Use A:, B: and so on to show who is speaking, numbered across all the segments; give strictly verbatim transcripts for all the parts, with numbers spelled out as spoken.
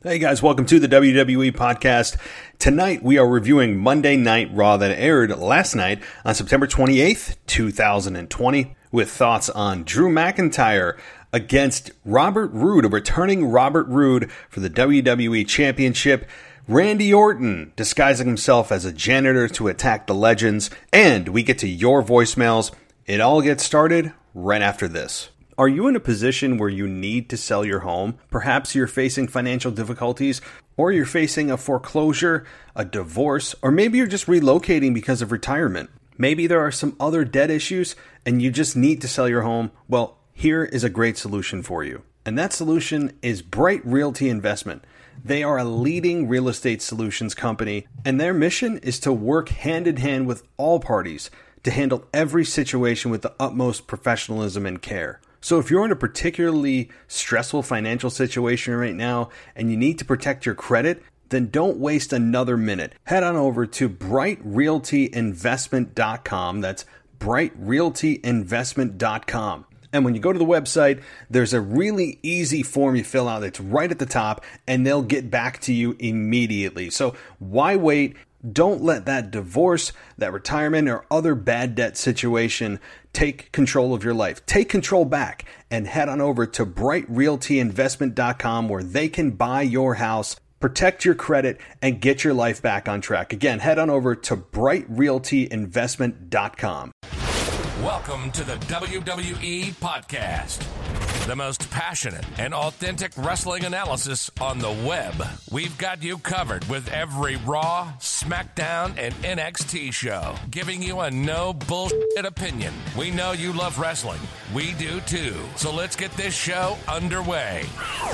A: Hey guys, welcome to the W W E podcast. Tonight we are reviewing Monday Night Raw that aired last night on September twenty-eighth, two thousand twenty, with thoughts on Drew McIntyre against Robert Roode, a returning Robert Roode for the W W E Championship, Randy Orton disguising himself as a janitor to attack the Legends, and we get to your voicemails. It all gets started right after this. Are you in a position where you need to sell your home? Perhaps you're facing financial difficulties, or you're facing a foreclosure, a divorce, or maybe you're just relocating because of retirement. Maybe there are some other debt issues and you just need to sell your home. Well, here is a great solution for you. And that solution is Bright Realty Investment. They are a leading real estate solutions company, and their mission is to work hand in hand with all parties to handle every situation with the utmost professionalism and care. So if you're in a particularly stressful financial situation right now and you need to protect your credit, then don't waste another minute. Head on over to bright realty investment dot com. That's bright realty investment dot com. And when you go to the website, there's a really easy form you fill out that's right at the top, and they'll get back to you immediately. So why wait? Don't let that divorce, that retirement, or other bad debt situation take control of your life. Take control back and head on over to bright realty investment dot com, where they can buy your house, protect your credit, and get your life back on track. Again, head on over to bright realty investment dot com.
B: Welcome to the W W E Podcast, the most passionate and authentic wrestling analysis on the web. We've got you covered with every Raw, SmackDown, and N X T show, giving you a no bullshit opinion. We know you love wrestling. We do too. So let's get this show underway.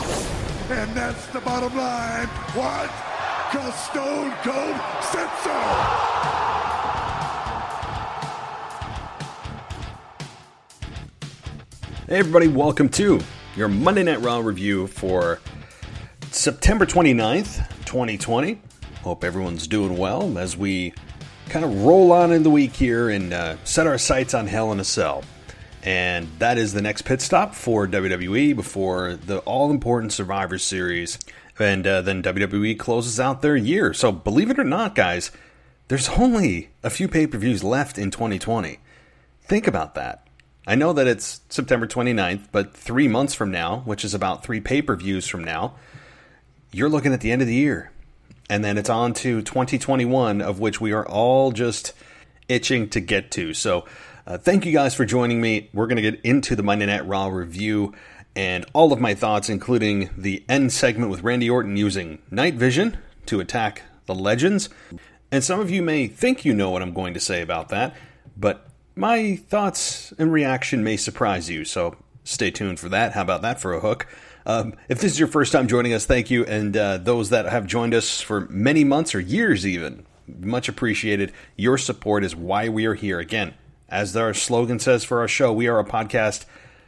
C: And that's the bottom line. What? 'Cause Stone Cold said so.
A: Hey everybody, welcome to your Monday Night Raw review for September twenty-ninth, twenty twenty. Hope everyone's doing well as we kind of roll on in the week here and uh, set our sights on Hell in a Cell. And that is the next pit stop for W W E before the all-important Survivor Series. And uh, then W W E closes out their year. So believe it or not, guys, there's only a few pay-per-views left in twenty twenty. Think about that. I know that it's September twenty-ninth, but three months from now, which is about three pay-per-views from now, you're looking at the end of the year. And then it's on to twenty twenty-one, of which we are all just itching to get to. So uh, thank you guys for joining me. We're going to get into the Monday Night Raw review and all of my thoughts, including the end segment with Randy Orton using night vision to attack the Legends. And some of you may think you know what I'm going to say about that, but my thoughts and reaction may surprise you, so stay tuned for that. How about that for a hook? Um, if this is your first time joining us, thank you. And uh, those that have joined us for many months or years even, much appreciated. Your support is why we are here. Again, as our slogan says for our show, we are a podcast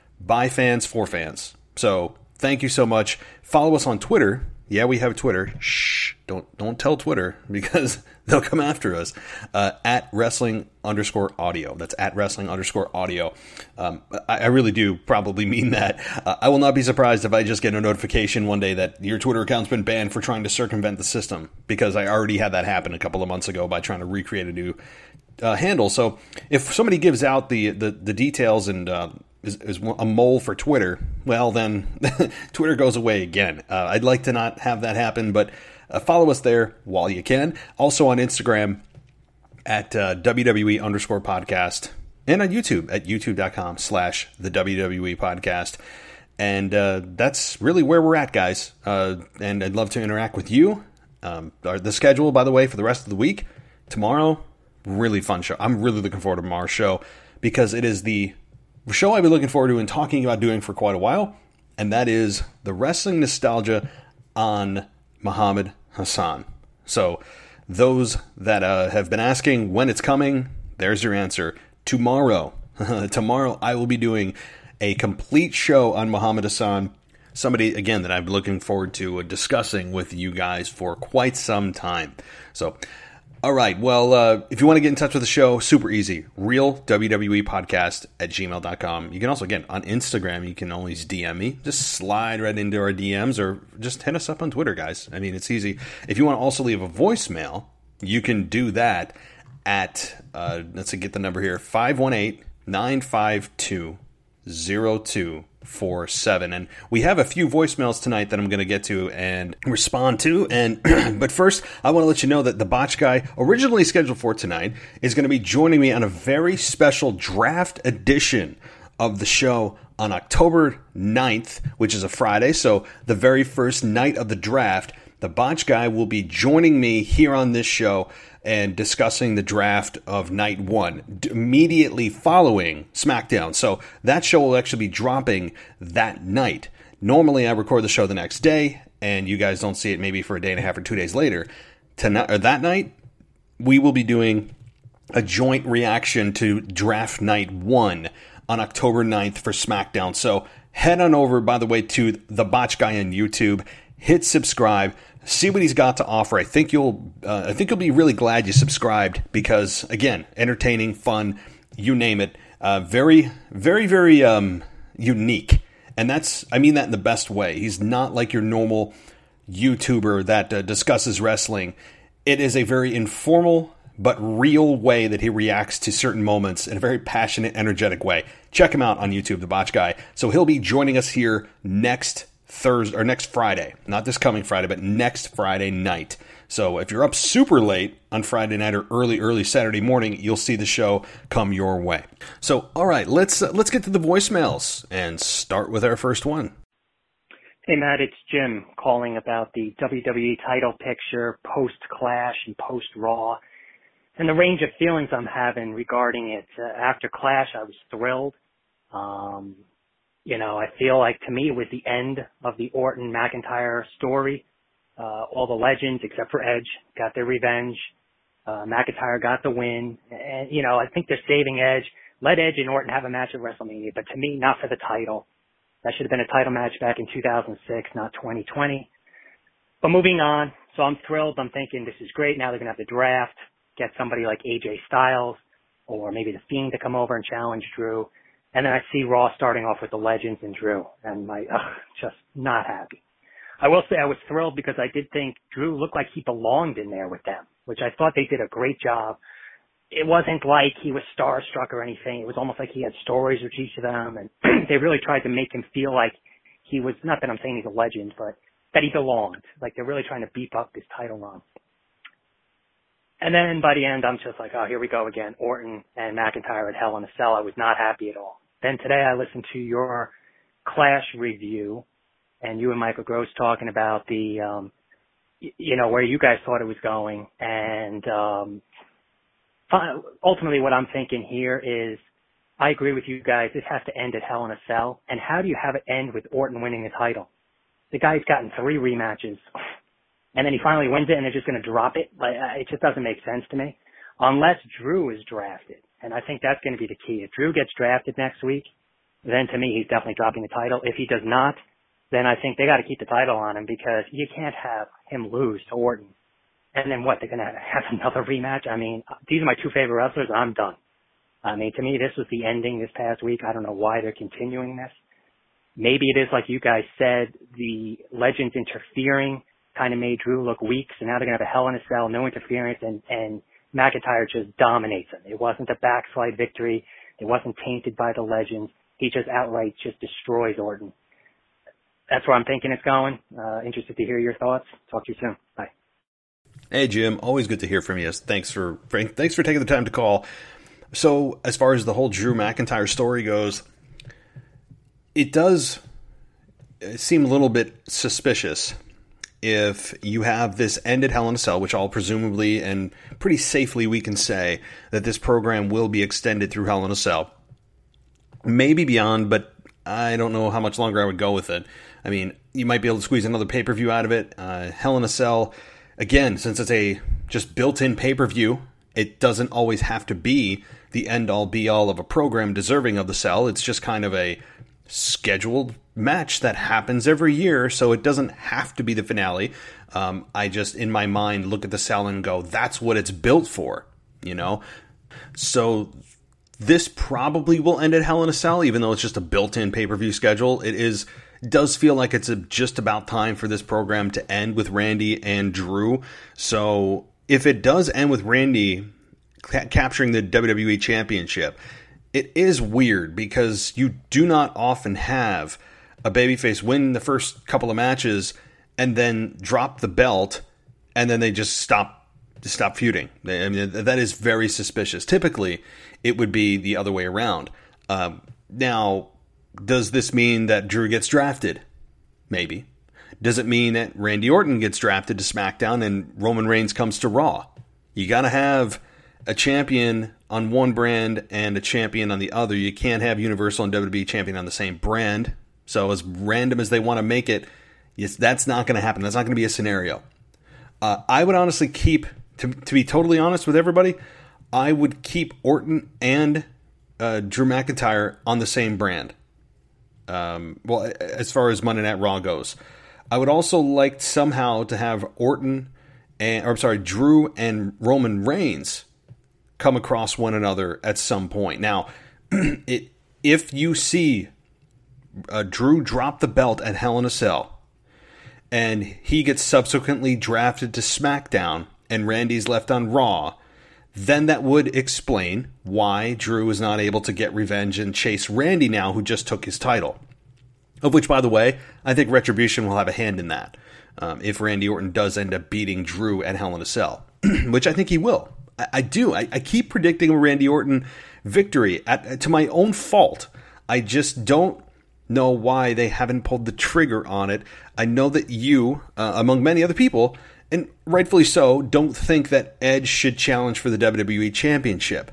A: by fans for fans. So thank you so much. Follow us on Twitter. Yeah, we have Twitter. Shh, don't don't tell Twitter because they'll come after us. Uh, at wrestling underscore audio. That's at wrestling underscore audio. Um, I, I really do probably mean that. Uh, I will not be surprised if I just get a notification one day that your Twitter account's been banned for trying to circumvent the system, because I already had that happen a couple of months ago by trying to recreate a new uh, handle. So if somebody gives out the the, the details and uh, Is, is a mole for Twitter, well then Twitter goes away again. Uh, I'd like to not have that happen, but uh, follow us there while you can. Also on Instagram at uh, W W E underscore podcast, and on YouTube at youtube.com slash the WWE podcast. And uh, that's really where we're at, guys. Uh, and I'd love to interact with you. Um, our, the schedule, by the way, for the rest of the week, tomorrow, really fun show. I'm really looking forward to tomorrow's show because it is the show I've been looking forward to and talking about doing for quite a while, and that is the wrestling nostalgia on Muhammad Hassan. So those that uh, have been asking when it's coming, there's your answer. Tomorrow. Tomorrow I will be doing a complete show on Muhammad Hassan, somebody, again, that I've been looking forward to discussing with you guys for quite some time. So All right. Well, uh, if you want to get in touch with the show, super easy. Real W W E podcast at gmail dot com. You can also, again, on Instagram, you can always D M me. Just slide right into our D Ms or just hit us up on Twitter, guys. I mean, it's easy. If you want to also leave a voicemail, you can do that at, uh, let's see, get the number here, five one eight, nine five two, zero two four seven. And we have a few voicemails tonight that I'm going to get to and respond to. And but first, I want to let you know that the Botch Guy, originally scheduled for tonight, is going to be joining me on a very special draft edition of the show on October ninth, which is a Friday. So the very first night of the draft, the Botch Guy will be joining me here on this show and discussing the draft of night one, d- immediately following SmackDown. So that show will actually be dropping that night. Normally, I record the show the next day, and you guys don't see it maybe for a day and a half or two days later. Tonight, or that night, we will be doing a joint reaction to draft night one on October ninth for SmackDown. So head on over, by the way, to The Botch Guy on YouTube. Hit subscribe. See what he's got to offer. I think you'll, uh, I think you'll be really glad you subscribed because, again, entertaining, fun, you name it. Uh, very, very, very um, unique, and that's, I mean that in the best way. He's not like your normal YouTuber that uh, discusses wrestling. It is a very informal but real way that he reacts to certain moments in a very passionate, energetic way. Check him out on YouTube, The Botch Guy. So he'll be joining us here next Thursday or next Friday, not this coming Friday, but next Friday night. So if you're up super late on Friday night or early, early Saturday morning, you'll see the show come your way. So, all right, let's uh, let's get to the voicemails and start with our first one.
D: Hey, Matt, it's Jim calling about the W W E title picture post-Clash and post-Raw and the range of feelings I'm having regarding it. Uh, after Clash, I was thrilled. Um... You know, I feel like to me it was the end of the Orton-McIntyre story. Uh, all the legends, except for Edge, got their revenge. Uh, McIntyre got the win. And, you know, I think they're saving Edge. Let Edge and Orton have a match at WrestleMania, but to me, not for the title. That should have been a title match back in two thousand six, not twenty twenty. But moving on, so I'm thrilled. I'm thinking this is great. Now they're going to have the draft, get somebody like A J Styles or maybe The Fiend to come over and challenge Drew. And then I see Raw starting off with the Legends and Drew, and my, ugh, just not happy. I will say I was thrilled because I did think Drew looked like he belonged in there with them, which I thought they did a great job. It wasn't like he was starstruck or anything. It was almost like he had stories with each of them, and they really tried to make him feel like he was, not that I'm saying he's a legend, but that he belonged. Like they're really trying to beef up this title run. And then by the end, I'm just like, oh, here we go again. Orton and McIntyre at Hell in a Cell. I was not happy at all. Then today I listened to your Clash review, and you and Michael Gross talking about the, um, y- you know, where you guys thought it was going. And um, ultimately what I'm thinking here is I agree with you guys. This has to end at Hell in a Cell. And how do you have it end with Orton winning the title? The guy's gotten three rematches. And then he finally wins it, and they're just going to drop it. Like, it just doesn't make sense to me, unless Drew is drafted. And I think that's going to be the key. If Drew gets drafted next week, then to me he's definitely dropping the title. If he does not, then I think they got to keep the title on him because you can't have him lose to Orton. And then what? They're going to have another rematch? I mean, these are my two favorite wrestlers. I'm done. I mean, to me, this was the ending this past week. I don't know why they're continuing this. Maybe it is like you guys said, the Legends interfering kind of made Drew look weak, so now they're going to have a Hell in a Cell, no interference, and, and McIntyre just dominates him. It wasn't a backslide victory. It wasn't tainted by the Legends. He just outright just destroys Orton. That's where I'm thinking it's going. Uh, interested to hear your thoughts. Talk to you soon. Bye.
A: Hey, Jim. Always good to hear from you. Thanks for thanks for taking the time to call. So, as far as the whole Drew McIntyre story goes, it does seem a little bit suspicious if you have this end at Hell in a Cell, which all presumably and pretty safely we can say that this program will be extended through Hell in a Cell. Maybe beyond, but I don't know how much longer I would go with it. I mean, you might be able to squeeze another pay-per-view out of it. Uh, Hell in a Cell, again, since it's a just built-in pay-per-view, it doesn't always have to be the end-all, be-all of a program deserving of the Cell. It's just kind of a scheduled match that happens every year, so it doesn't have to be the finale. Um, I just, in my mind, look at the cell and go, that's what it's built for, you know? So this probably will end at Hell in a Cell, even though it's just a built-in pay-per-view schedule. It is does feel like it's a, just about time for this program to end with Randy and Drew. So if it does end with Randy ca- capturing the W W E Championship, it is weird because you do not often have a babyface win the first couple of matches and then drop the belt and then they just stop stop feuding. I mean, that is very suspicious. Typically, it would be the other way around. Um, now, does this mean that Drew gets drafted? Maybe. Does it mean that Randy Orton gets drafted to SmackDown and Roman Reigns comes to Raw? You got to have a champion on one brand and a champion on the other. You can't have Universal and W W E champion on the same brand. So as random as they want to make it, yes, that's not going to happen. That's not going to be a scenario. Uh, I would honestly keep, to, to be totally honest with everybody, I would keep Orton and uh, Drew McIntyre on the same brand. Um, well, as far as Monday Night Raw goes, I would also like somehow to have Orton and, or I'm sorry, Drew and Roman Reigns come across one another at some point. Now, it, if you see uh, Drew drop the belt at Hell in a Cell and he gets subsequently drafted to SmackDown and Randy's left on Raw, then that would explain why Drew is not able to get revenge and chase Randy now, who just took his title. Of which, by the way, I think Retribution will have a hand in that. Um, if Randy Orton does end up beating Drew at Hell in a Cell, which I think he will. I, I do. I, I keep predicting a Randy Orton victory at, to my own fault. I just don't know why they haven't pulled the trigger on it. I know that you, uh, among many other people, and rightfully so, don't think that Edge should challenge for the W W E Championship.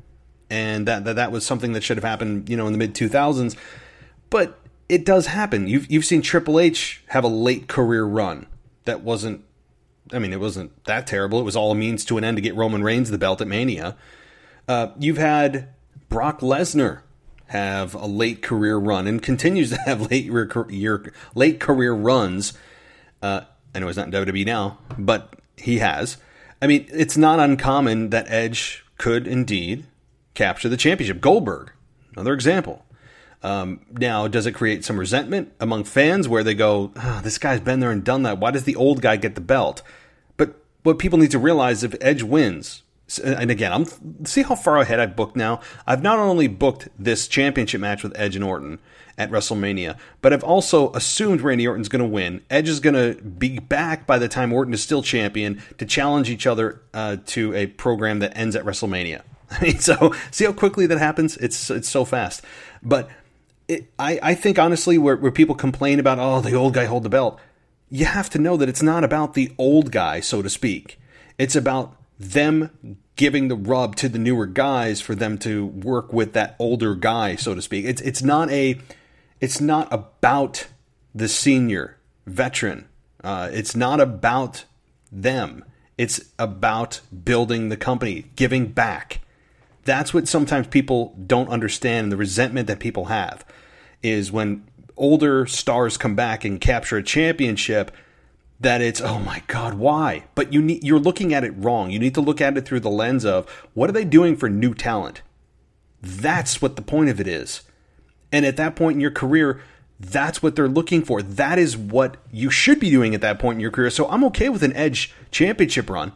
A: And that that, that was something that should have happened, you know, in the mid two thousands. But it does happen. You've you've seen Triple H have a late career run that wasn't, I mean, it wasn't that terrible. It was all a means to an end to get Roman Reigns the belt at Mania. Uh, you've had Brock Lesnar have a late career run and continues to have late career, late career runs. Uh, I know he's not in W W E now, but he has. I mean, it's not uncommon that Edge could indeed capture the championship. Goldberg, another example. Um, now, does it create some resentment among fans where they go, oh, this guy's been there and done that. Why does the old guy get the belt? But what people need to realize, if Edge wins, and again, I'm see how far ahead I've booked now. I've not only booked this championship match with Edge and Orton at WrestleMania, but I've also assumed Randy Orton's going to win. Edge is going to be back by the time Orton is still champion to challenge each other uh, to a program that ends at WrestleMania. I mean, so see how quickly that happens? It's it's so fast. But it, I, I think, honestly, where, where people complain about, oh, the old guy hold the belt, you have to know that it's not about the old guy, so to speak. It's about them giving the rub to the newer guys for them to work with that older guy, so to speak. It's it's not a it's not about the senior veteran. Uh, it's not about them. It's about building the company, giving back. That's what sometimes people don't understand, and the resentment that people have is when older stars come back and capture a championship, that it's, oh my God, why? But you need, you're looking at it wrong. You need to look at it through the lens of, what are they doing for new talent? That's what the point of it is. And at that point in your career, that's what they're looking for. That is what you should be doing at that point in your career. So I'm okay with an Edge championship run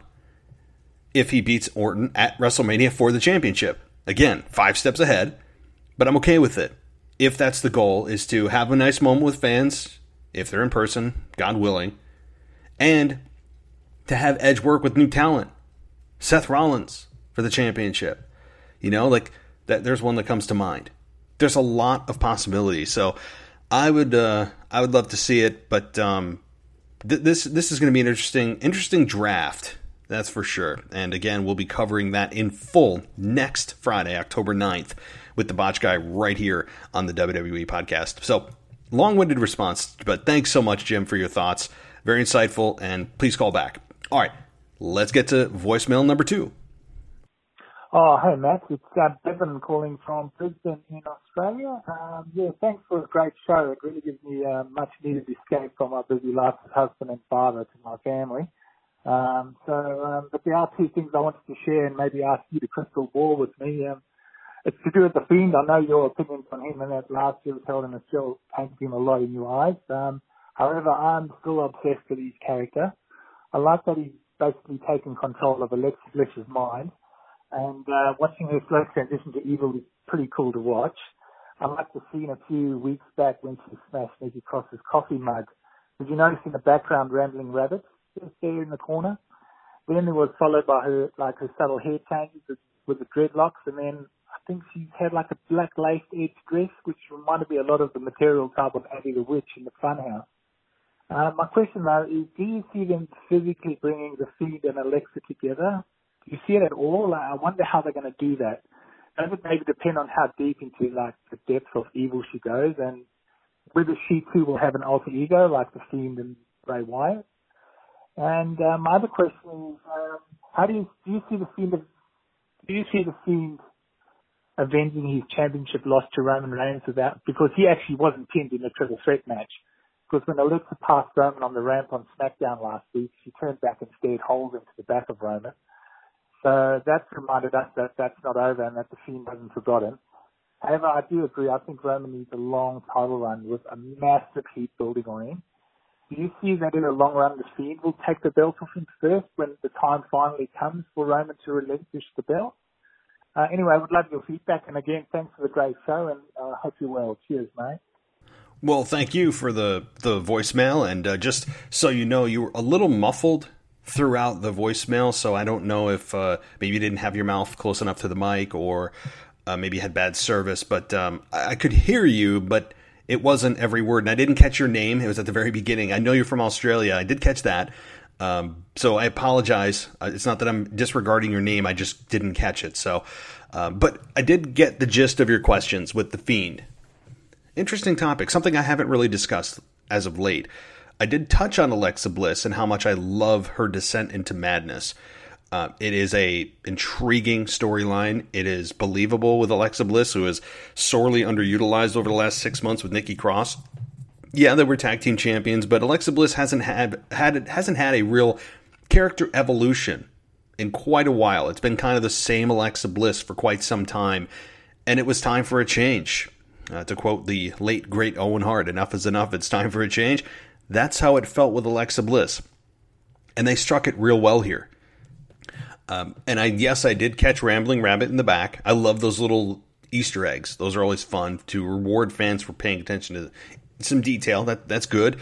A: if he beats Orton at WrestleMania for the championship. Again, five steps ahead, but I'm okay with it. If that's the goal, is to have a nice moment with fans, if they're in person, God willing, and to have Edge work with new talent. Seth Rollins for the championship. You know, like, that. There's one that comes to mind. There's a lot of possibilities. So I would uh, I would love to see it, but um, th- this this is going to be an interesting interesting draft. That's for sure. And again, we'll be covering that in full next Friday, October ninth, with the Botch Guy right here on the W W E podcast. So, long-winded response, but thanks so much, Jim, for your thoughts. Very insightful, and please call back. All right, let's get to voicemail number two.
E: Oh, hey, Matt. It's uh, Bevan calling from Brisbane in Australia. Um, yeah, thanks for a great show. It really gives me a much-needed escape from my busy life as husband and father to my family. Um, so, um, but there are two things I wanted to share and maybe ask you to crystal ball with me. Um, it's to do with The Fiend. I know your opinions on him and that last year was held and it still painted him a lot in your eyes. Um, however, I'm still obsessed with his character. I like that he's basically taken control of Alexa Bliss's mind. And uh, watching her slow transition to evil is pretty cool to watch. I like the scene a few weeks back when she smashed Nikki Cross's coffee mug. Did you notice in the background Rambling Rabbit just there in the corner? Then it was followed by her, like her subtle hair changes with, with the dreadlocks, and then I think she's had like a black laced edge dress, which reminded me a lot of the material type of Abby the Witch in the Funhouse. Uh, my question though is, do you see them physically bringing the Fiend and Alexa together? Do you see it at all? I wonder how they're going to do that. Does it maybe depend on how deep into like the depths of evil she goes, and whether she too will have an alter ego like the Fiend and Bray Wyatt? And uh, my other question is, um, how do you do you see the Fiend? Of, do you see the Fiend avenging his championship loss to Roman Reigns without, because he actually wasn't pinned in the triple threat match? Because when Alexa passed Roman on the ramp on SmackDown last week, she turned back and stared holes into the back of Roman. So that's reminded us that that's not over and that the Fiend wasn't forgotten. However, I do agree. I think Roman needs a long title run with a massive heat building on him. Do you see that in the long run the Fiend will take the belt off him first when the time finally comes for Roman to relinquish the belt? Uh, anyway, I would love your feedback. And again, thanks for the great show, and I uh, hope you're well. Cheers, mate.
A: Well, thank you for the, the voicemail. And uh, just so you know, you were a little muffled throughout the voicemail, so I don't know if uh, maybe you didn't have your mouth close enough to the mic, or uh, maybe you had bad service, but um, I could hear you, but it wasn't every word, and I didn't catch your name. It was at the very beginning. I know you're from Australia. I did catch that, um, so I apologize. It's not that I'm disregarding your name. I just didn't catch it. So, uh, but I did get the gist of your questions with the Fiend. Interesting topic, something I haven't really discussed as of late. I did touch on Alexa Bliss and how much I love her descent into madness. Uh, it is a intriguing storyline. It is believable with Alexa Bliss, who is sorely underutilized over the last six months with Nikki Cross. Yeah, they were tag team champions, but Alexa Bliss hasn't had had hasn't had a real character evolution in quite a while. It's been kind of the same Alexa Bliss for quite some time, and it was time for a change. Uh, to quote the late great Owen Hart, "Enough is enough. It's time for a change." That's how it felt with Alexa Bliss. And they struck it real well here. Um, and I yes, I did catch Rambling Rabbit in the back. I love those little Easter eggs. Those are always fun to reward fans for paying attention to some detail. That That's good.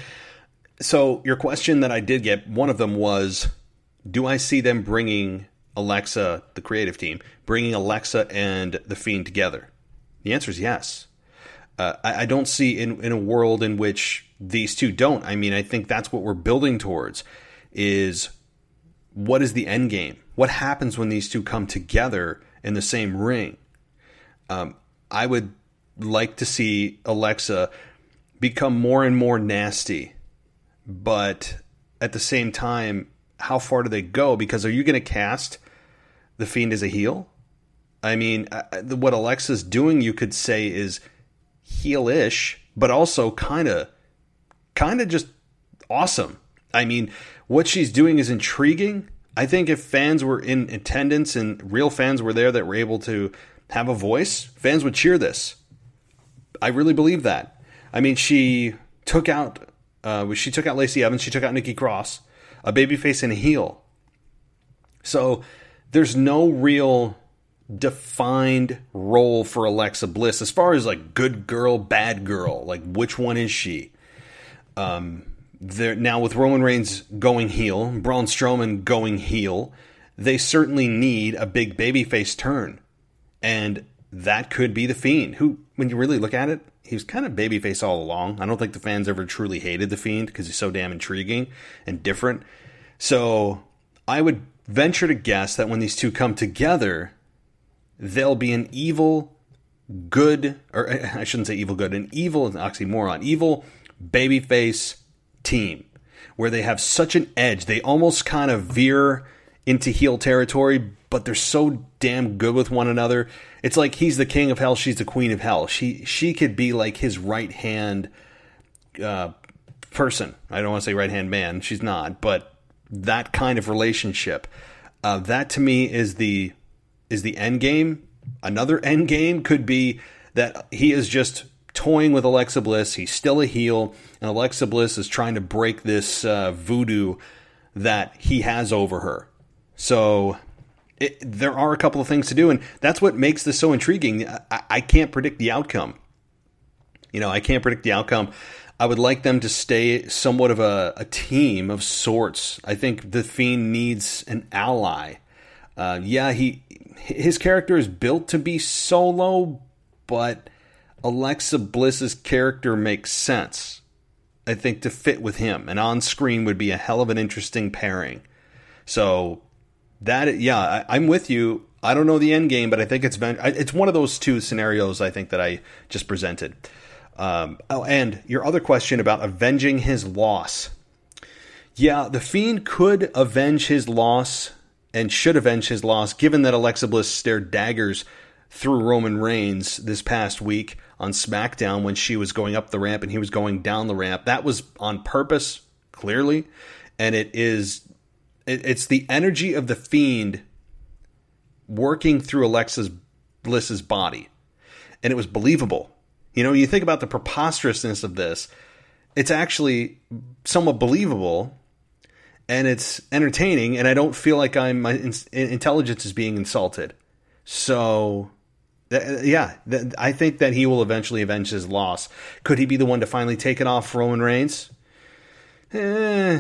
A: So your question that I did get, one of them was, do I see them bringing Alexa, the creative team, bringing Alexa and The Fiend together? The answer is yes. Uh, I, I don't see in, in a world in which these two don't. I mean, I think that's what we're building towards, is what is the end game? What happens when these two come together in the same ring? Um, I would like to see Alexa become more and more nasty, but at the same time, how far do they go? Because are you going to cast The Fiend as a heel? I mean, what Alexa's doing, you could say, is heel-ish, but also kind of kind of just awesome. I mean, what she's doing is intriguing. I think if fans were in attendance and real fans were there that were able to have a voice, fans would cheer this. I really believe that. I mean, she took out uh, she took out Lacey Evans, she took out Nikki Cross, a babyface and a heel. So there's no real defined role for Alexa Bliss as far as like good girl, bad girl. Like, which one is she? Um, there now with Roman Reigns going heel, Braun Strowman going heel, they certainly need a big babyface turn, and that could be the Fiend, who, when you really look at it, he was kind of babyface all along. I don't think the fans ever truly hated the Fiend because he's so damn intriguing and different. So I would venture to guess that when these two come together, they'll be an evil, good, or I shouldn't say evil good, an evil is an oxymoron, evil babyface team where they have such an edge. They almost kind of veer into heel territory, but they're so damn good with one another. It's like he's the king of hell, she's the queen of hell. She she could be like his right hand uh, person. I don't want to say right hand man. She's not, but that kind of relationship. Uh, that to me is the is the end game. Another end game could be that he is just toying with Alexa Bliss. He's still a heel, and Alexa Bliss is trying to break this uh, voodoo that he has over her. So it, there are a couple of things to do, and that's what makes this so intriguing. I, I can't predict the outcome. You know, I can't predict the outcome. I would like them to stay somewhat of a, a team of sorts. I think The Fiend needs an ally. Uh, yeah, he his character is built to be solo, but Alexa Bliss's character makes sense, I think, to fit with him. And on screen would be a hell of an interesting pairing. So that, yeah, I, I'm with you. I don't know the end game, but I think it's been, it's one of those two scenarios I think that I just presented. Um, oh, and your other question about avenging his loss. Yeah, The Fiend could avenge his loss and should avenge his loss, given that Alexa Bliss stared daggers through Roman Reigns this past week on SmackDown when she was going up the ramp and he was going down the ramp. That was on purpose, clearly, and it is it, it's the energy of The Fiend working through Alexa Bliss's body, and it was believable. You know, you think about the preposterousness of this, it's actually somewhat believable, and it's entertaining, and I don't feel like I'm my intelligence is being insulted. So, yeah, I think that he will eventually avenge his loss. Could he be the one to finally take it off Roman Reigns? Eh.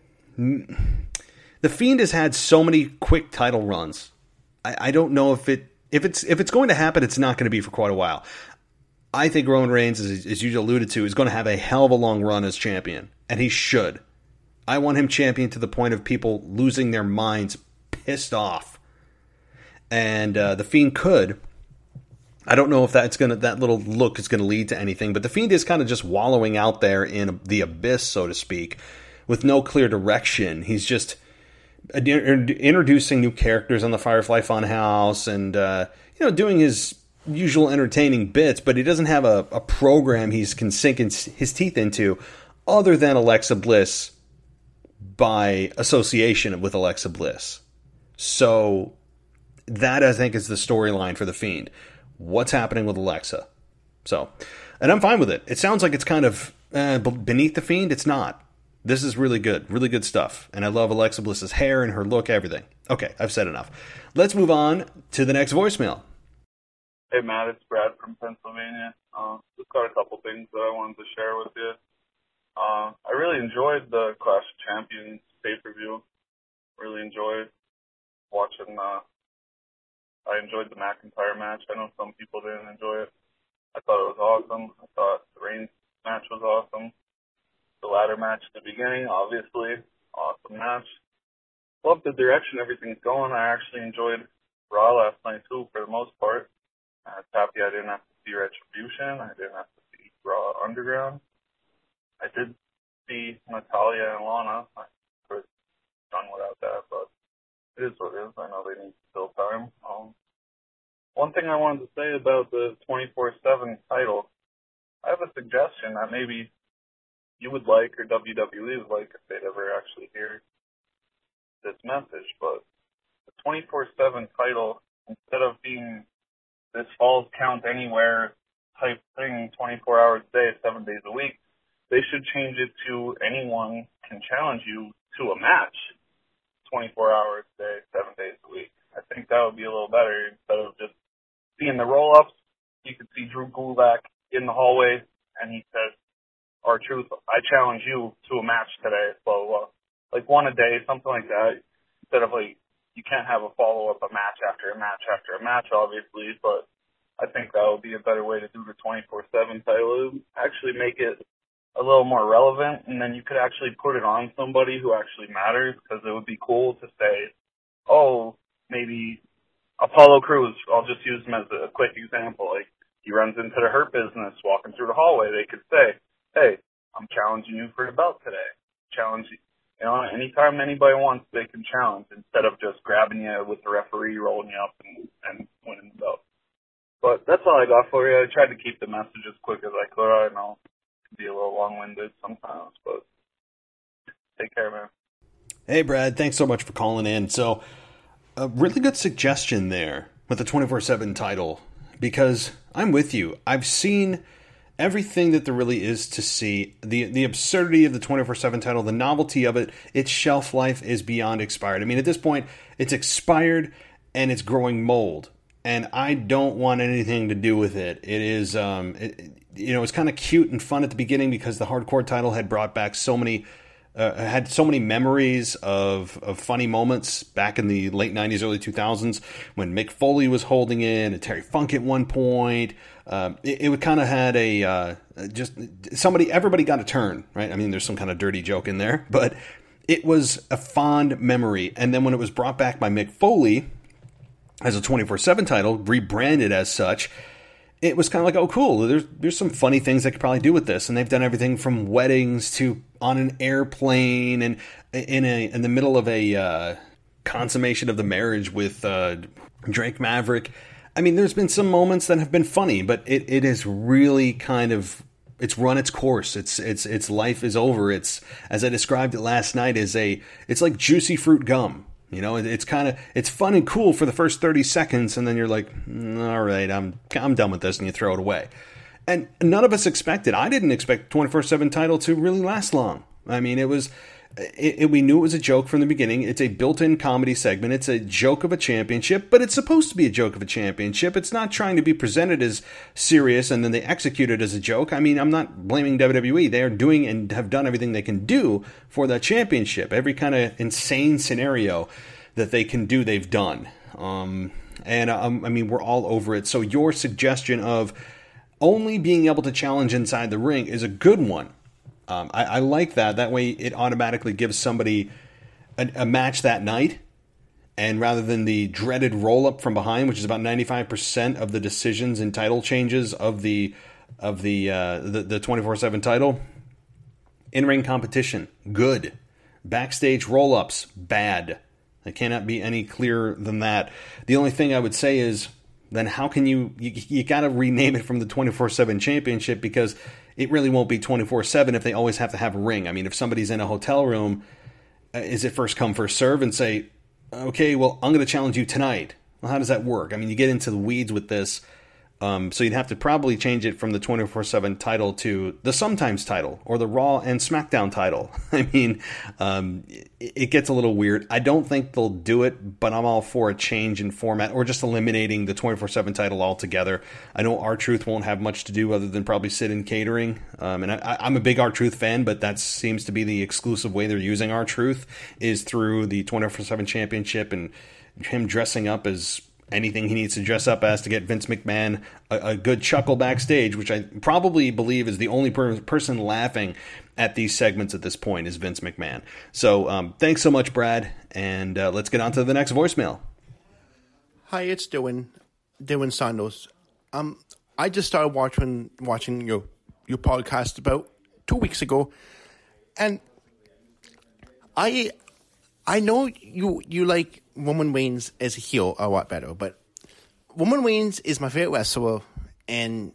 A: The Fiend has had so many quick title runs. I, I don't know if it if it's if it's going to happen. It's not going to be for quite a while. I think Roman Reigns, as, as you alluded to, is going to have a hell of a long run as champion, and he should. I want him champion to the point of people losing their minds, pissed off. And uh, The Fiend could. I don't know if that's gonna that little look is going to lead to anything, but The Fiend is kind of just wallowing out there in the abyss, so to speak, with no clear direction. He's just introducing new characters on the Firefly Funhouse and uh, you know doing his usual entertaining bits, but he doesn't have a, a program he's can sink his teeth into other than Alexa Bliss by association with Alexa Bliss. So that, I think, is the storyline for The Fiend. What's happening with Alexa? So, and I'm fine with it. It sounds like it's kind of uh, beneath The Fiend. It's not. This is really good. Really good stuff. And I love Alexa Bliss's hair and her look, everything. Okay, I've said enough. Let's move on to the next voicemail.
F: Hey, Matt, it's Brad from Pennsylvania. Uh, just got a couple things that I wanted to share with you. Uh, I really enjoyed the Clash of Champions pay-per-view. Really enjoyed watching, uh, I enjoyed the McIntyre match. I know some people didn't enjoy it. I thought it was awesome. I thought the Reigns match was awesome. The ladder match at the beginning, obviously, awesome match. Love the direction everything's going. I actually enjoyed Raw last night, too, for the most part. I was happy I didn't have to see Retribution. I didn't have to see Raw Underground. I did see Natalya and Lana. I could have done without that, but it is what it is. I know they need to fill time. Um, one thing I wanted to say about the twenty-four seven title, I have a suggestion that maybe you would like, or W W E would like, if they'd ever actually hear this message, but the twenty-four seven title, instead of being this Falls Count Anywhere type thing, twenty-four hours a day, seven days a week, they should change it to anyone can challenge you to a match, twenty-four hours a day, seven days a week. I think that would be a little better. Instead of just seeing the roll-ups, you could see Drew Gulak in the hallway, and he says, R-Truth, I challenge you to a match today, blah, blah, blah. Like one a day, something like that. Instead of like, you can't have a follow-up, a match after a match after a match, obviously, but I think that would be a better way to do the twenty-four seven title. Actually make it a little more relevant, and then you could actually put it on somebody who actually matters, because it would be cool to say, oh, maybe Apollo Crews, I'll just use him as a quick example, like he runs into the Hurt Business walking through the hallway. They could say, hey, I'm challenging you for the belt today. Challenge, You know, anytime anybody wants, they can challenge instead of just grabbing you with the referee, rolling you up, and, and winning the belt. But that's all I got for you. I tried to keep the message as quick as I could. I know it can be a little long-winded sometimes, but take care, man.
A: Hey, Brad. Thanks so much for calling in. So, a really good suggestion there with the twenty-four seven title, because I'm with you. I've seen everything that there really is to see. The the absurdity of the twenty-four seven title, the novelty of it, its shelf life is beyond expired. I mean, at this point, it's expired and it's growing mold. And I don't want anything to do with it. It is, um, it, you know, it's kind of cute and fun at the beginning because the hardcore title had brought back so many, uh, had so many memories of, of funny moments back in the late nineties, early two thousands when Mick Foley was holding in, and Terry Funk at one point. Um, it, it kind of had a, uh, just somebody, everybody got a turn, right? I mean, there's some kind of dirty joke in there, but it was a fond memory. And then when it was brought back by Mick Foley as a twenty-four seven title, rebranded as such, it was kind of like, oh, cool, there's there's some funny things they could probably do with this. And they've done everything from weddings to on an airplane and in a in the middle of a uh, consummation of the marriage with uh, Drake Maverick. I mean, there's been some moments that have been funny, but it, it is really kind of, it's run its course. It's it's its life is over. It's, as I described it last night, is a it's like juicy fruit gum. You know, it's kind of, it's fun and cool for the first thirty seconds, and then you're like, all right, I'm I'm done with this, and you throw it away. And none of us expected, I didn't expect the twenty-four seven title to really last long. I mean, it was, it, it, we knew it was a joke from the beginning. It's a built-in comedy segment. It's a joke of a championship, but it's supposed to be a joke of a championship. It's not trying to be presented as serious, and then they execute it as a joke. I mean, I'm not blaming W W E. They are doing and have done everything they can do for that championship. Every kind of insane scenario that they can do, they've done. Um, and, um, I mean, we're all over it. So your suggestion of only being able to challenge inside the ring is a good one. Um, I, I like that. That way it automatically gives somebody a, a match that night. And rather than the dreaded roll-up from behind, which is about ninety-five percent of the decisions and title changes of the of the uh, the, the twenty-four seven title, in-ring competition, good. Backstage roll-ups, bad. It cannot be any clearer than that. The only thing I would say is, then how can you, you, you got to rename it from the twenty-four seven championship, because it really won't be twenty-four seven if they always have to have a ring. I mean, if somebody's in a hotel room, uh, is it first come, first serve and say, okay, well, I'm going to challenge you tonight. Well, how does that work? I mean, you get into the weeds with this. Um, so you'd have to probably change it from the twenty-four seven title to the Sometimes title or the Raw and SmackDown title. I mean, um, it, it gets a little weird. I don't think they'll do it, but I'm all for a change in format or just eliminating the twenty-four seven title altogether. I know R-Truth won't have much to do other than probably sit in catering. Um, and I, I'm a big R-Truth fan, but that seems to be the exclusive way they're using R-Truth is through the twenty-four seven championship and him dressing up as anything he needs to dress up as to get Vince McMahon a, a good chuckle backstage, which I probably believe is the only per- person laughing at these segments at this point is Vince McMahon. So um, thanks so much, Brad, and uh, let's get on to the next voicemail.
G: Hi, it's Dylan, Dylan Sandos. Um, I just started watching watching your your podcast about two weeks ago, and I I know you you like Roman Reigns as a heel a lot better, but Roman Reigns is my favorite wrestler, and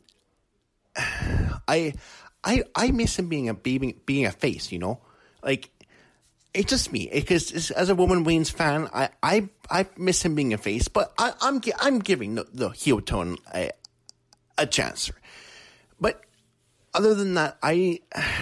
G: I I I miss him being a being, being a face. You know, like it's just me because as a Roman Reigns fan, I I, I miss him being a face, but I, I'm I'm giving the, the heel turn a a chance. But other than that, I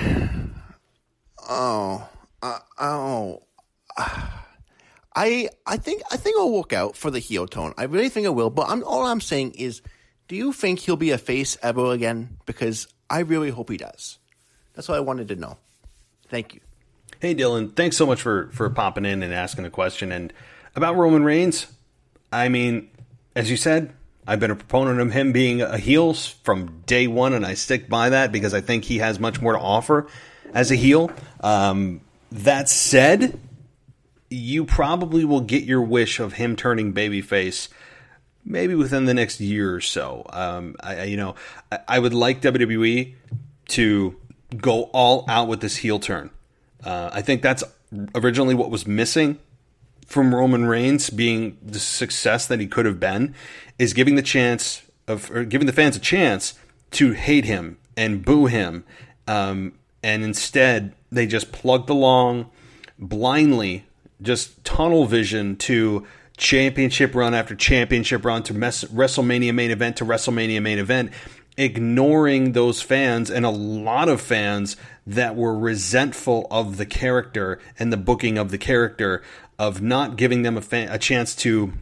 G: oh uh, oh. Uh, I I think I think I'll work out for the heel tone. I really think I will. But I'm, all I'm saying is, do you think he'll be a face ever again? Because I really hope he does. That's what I wanted to know. Thank you.
A: Hey, Dylan. Thanks so much for, for popping in and asking a question. And about Roman Reigns, I mean, as you said, I've been a proponent of him being a heel from day one, and I stick by that because I think he has much more to offer as a heel. Um, that said, you probably will get your wish of him turning babyface maybe within the next year or so. Um, I, you know, I, I would like W W E to go all out with this heel turn. Uh, I think that's originally what was missing from Roman Reigns being the success that he could have been, is giving the chance of, or giving the fans a chance to hate him and boo him. Um, and instead, they just plugged along blindly, just tunnel vision to championship run after championship run to mes- WrestleMania main event to WrestleMania main event, ignoring those fans and a lot of fans that were resentful of the character and the booking of the character, of not giving them a, fa- a chance to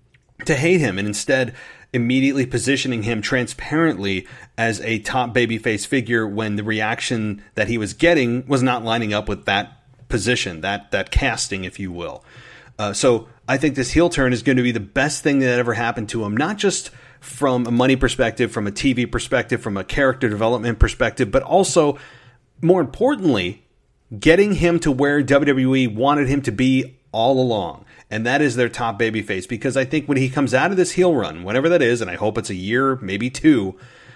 A: to hate him, and instead immediately positioning him transparently as a top babyface figure when the reaction that he was getting was not lining up with that position, that that casting, if you will. Uh, so I think this heel turn is going to be the best thing that ever happened to him, not just from a money perspective, from a T V perspective, from a character development perspective, but also, more importantly, getting him to where W W E wanted him to be all along. And that is their top babyface. Because I think when he comes out of this heel run, whatever that is, and I hope it's a year, maybe two,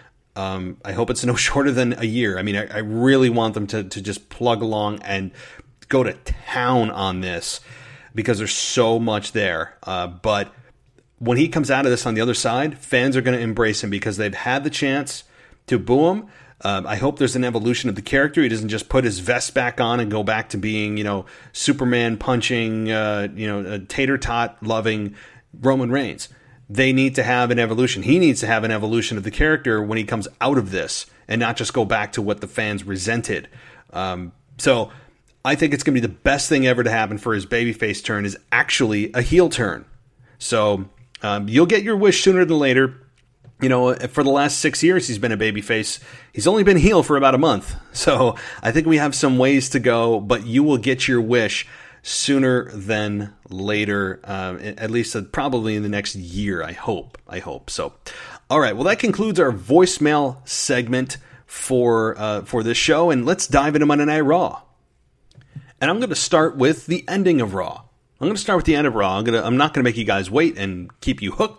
A: um, I hope it's no shorter than a year. I mean, I, I really want them to, to just plug along and go to town on this, because there's so much there. Uh, but when he comes out of this on the other side, fans are going to embrace him because they've had the chance to boo him. Um, I hope there's an evolution of the character. He doesn't just put his vest back on and go back to being, you know, Superman punching, uh, you know, a tater tot loving Roman Reigns. They need to have an evolution. He needs to have an evolution of the character when he comes out of this, and not just go back to what the fans resented. Um, so I think it's going to be the best thing ever to happen for his babyface turn is actually a heel turn. So um, you'll get your wish sooner than later. You know, for the last six years, he's been a babyface. He's only been heel for about a month. So I think we have some ways to go, but you will get your wish sooner than later, uh, at least uh, probably in the next year, I hope. I hope. So, all right. Well, that concludes our voicemail segment for uh, for this show, and let's dive into Monday Night Raw. And I'm going to start with the ending of Raw. I'm going to start with the end of Raw. I'm, gonna, I'm not going to make you guys wait and keep you hooked.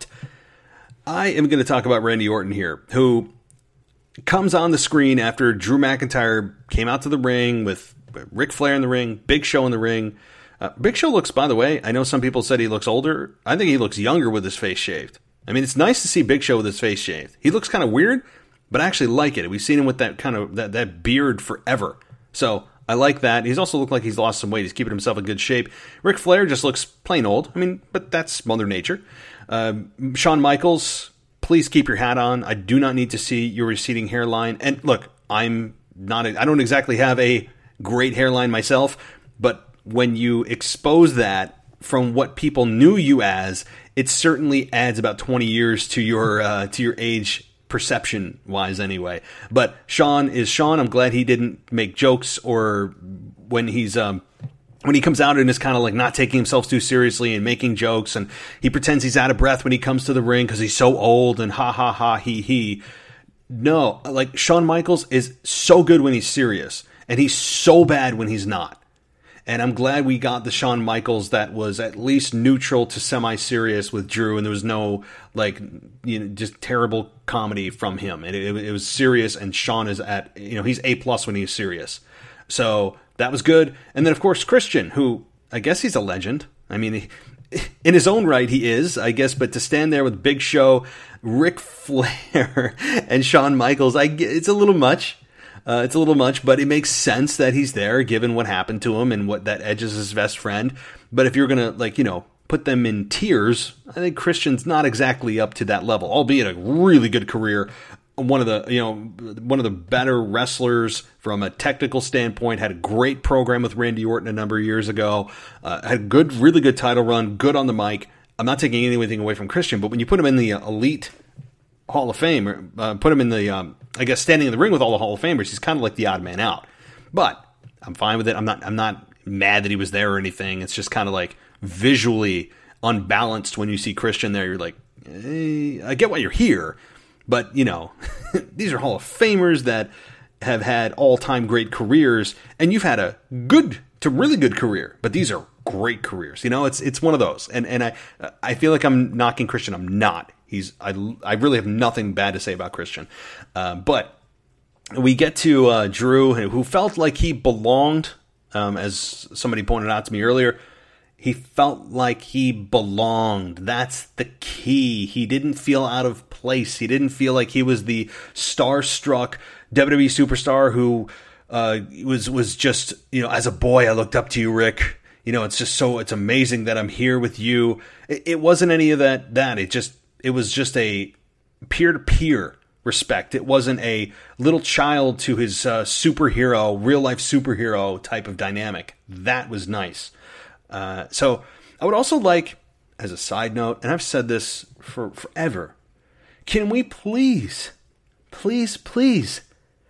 A: I am going to talk about Randy Orton here, who comes on the screen after Drew McIntyre came out to the ring with Ric Flair in the ring, Big Show in the ring. Uh, Big Show looks, by the way, I know some people said he looks older. I think he looks younger with his face shaved. I mean, it's nice to see Big Show with his face shaved. He looks kind of weird, but I actually like it. We've seen him with that kind of that, that beard forever. So I like that. He's also looked like he's lost some weight. He's keeping himself in good shape. Ric Flair just looks plain old. I mean, but that's Mother Nature. Uh, Shawn Michaels, please keep your hat on. I do not need to see your receding hairline. And look, I'm not, I don't exactly have a great hairline myself, but when you expose that from what people knew you as, it certainly adds about twenty years to your, uh, to your age perception wise anyway. But Shawn is Shawn. I'm glad he didn't make jokes or when he's, um, when he comes out and is kind of like not taking himself too seriously and making jokes, and he pretends he's out of breath when he comes to the ring because he's so old and ha ha ha he he. No, like Shawn Michaels is so good when he's serious, and he's so bad when he's not. And I'm glad we got the Shawn Michaels that was at least neutral to semi-serious with Drew, and there was no like you know just terrible comedy from him. And it, it, it was serious, and Shawn is at you know he's A plus when he's serious. So that was good. And then, of course, Christian, who I guess he's a legend. I mean, he, in his own right, he is, I guess. But to stand there with Big Show, Ric Flair, and Shawn Michaels, I, it's a little much. Uh, it's a little much, but it makes sense that he's there, given what happened to him and what that Edge is his best friend. But if you're going to, like, you know, put them in tiers, I think Christian's not exactly up to that level, albeit a really good career. One of the, you know, one of the better wrestlers from a technical standpoint, had a great program with Randy Orton a number of years ago, uh, had a good, really good title run, good on the mic. I'm not taking anything away from Christian, but when you put him in the Elite Hall of Fame, or uh, put him in the, um, I guess, standing in the ring with all the Hall of Famers, he's kind of like the odd man out. But I'm fine with it. I'm not, I'm not mad that he was there or anything. It's just kind of like visually unbalanced when you see Christian there. You're like, hey, I get why you're here. But, you know, these are Hall of Famers that have had all-time great careers, and you've had a good to really good career, but these are great careers. You know, it's it's one of those. And and I I feel like I'm knocking Christian. I'm not. He's I, I really have nothing bad to say about Christian. Uh, but we get to uh, Drew, who felt like he belonged Um, as somebody pointed out to me earlier, he felt like he belonged. That's the key. He didn't feel out of place. He didn't feel like he was the starstruck W W E superstar who uh, was was just, you know, as a boy, I looked up to you, Rick. You know, it's just so, it's amazing that I'm here with you. It, it wasn't any of that, that. It just, it was just a peer-to-peer respect. It wasn't a little child to his uh, superhero, real-life superhero type of dynamic. That was nice. Uh, so I would also like, as a side note, and I've said this for forever, can we please, please, please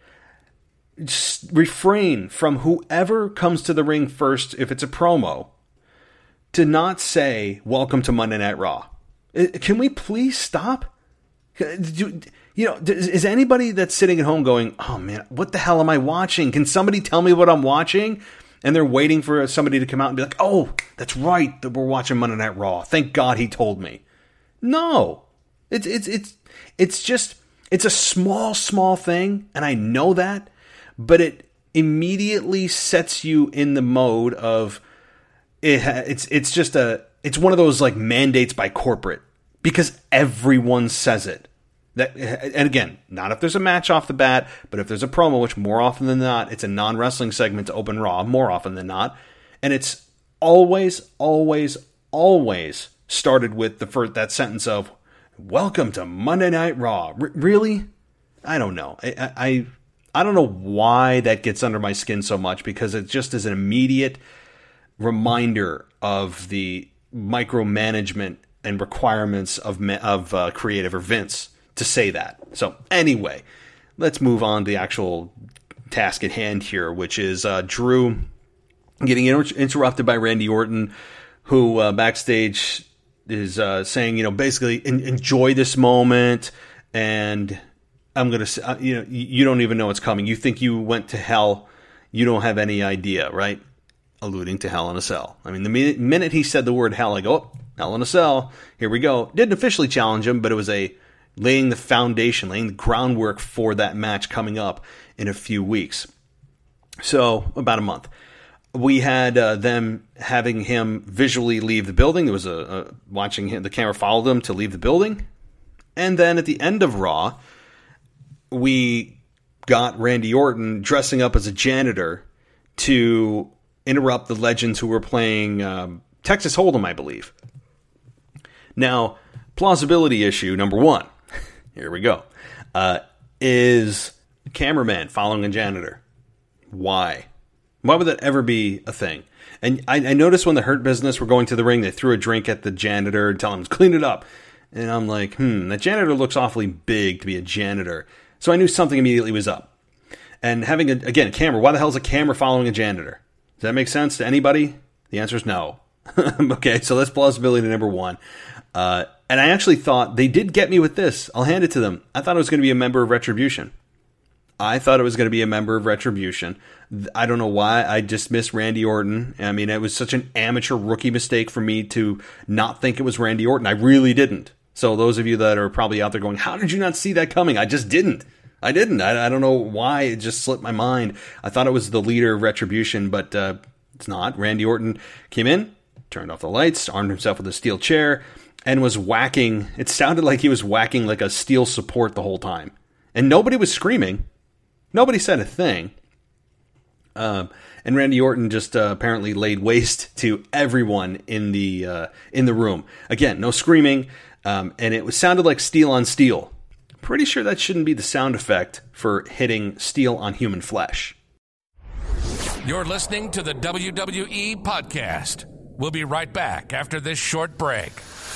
A: just refrain from whoever comes to the ring first, if it's a promo, to not say, welcome to Monday Night Raw. Can we please stop? Do, you know, is anybody that's sitting at home going, oh man, what the hell am I watching? Can somebody tell me what I'm watching? And they're waiting for somebody to come out and be like, oh, that's right, that we're watching Monday Night Raw. Thank God he told me. No. It's it's it's it's just, it's a small, small thing, and I know that, but it immediately sets you in the mode of, it, it's it's just a, it's one of those like mandates by corporate, because everyone says it. That, and again, not if there's a match off the bat, but if there's a promo, which more often than not, it's a non-wrestling segment to open Raw, more often than not. And it's always, always, always started with the first, that sentence of, welcome to Monday Night Raw. R- really? I don't know. I, I I don't know why that gets under my skin so much, because it just is an immediate reminder of the micromanagement and requirements of, of uh, creative or Vince to say that. So anyway, let's move on to the actual task at hand here, which is uh, Drew getting inter- interrupted by Randy Orton, who uh, backstage is uh, saying, you know, basically en- enjoy this moment, and I'm going to, uh, you know, you don't even know what's coming. You think you went to hell. You don't have any idea, right? Alluding to Hell in a Cell. I mean, the minute, minute he said the word hell, I go, oh, Hell in a Cell. Here we go. Didn't officially challenge him, but it was a laying the foundation, laying the groundwork for that match coming up in a few weeks. So, about a month. We had uh, them having him visually leave the building. There was a, a watching him, the camera followed him to leave the building. And then at the end of Raw, we got Randy Orton dressing up as a janitor to interrupt the legends who were playing um, Texas Hold'em, I believe. Now, plausibility issue number one. Here we go. Uh, is cameraman following a janitor? Why? Why would that ever be a thing? And I, I noticed when the Hurt Business were going to the ring, they threw a drink at the janitor and tell him to clean it up. And I'm like, hmm, that janitor looks awfully big to be a janitor. So I knew something immediately was up. And having, a, again, a camera. Why the hell is a camera following a janitor? Does that make sense to anybody? The answer is no. Okay, so that's plausibility number one. Uh, and I actually thought, they did get me with this. I'll hand it to them. I thought it was going to be a member of Retribution. I thought it was going to be a member of Retribution. I don't know why. I just missed Randy Orton. I mean, it was such an amateur rookie mistake for me to not think it was Randy Orton. I really didn't. So those of you that are probably out there going, how did you not see that coming? I just didn't. I didn't. I, I don't know why. It just slipped my mind. I thought it was the leader of Retribution, but uh, it's not. Randy Orton came in, turned off the lights, armed himself with a steel chair, and was whacking. It sounded like he was whacking like a steel support the whole time. And nobody was screaming. Nobody said a thing. Um, and Randy Orton just uh, apparently laid waste to everyone in the uh, in the room. Again, no screaming, um, and it was sounded like steel on steel. Pretty sure that shouldn't be the sound effect for hitting steel on human flesh.
B: You're listening to the W W E Podcast. We'll be right back after this short break.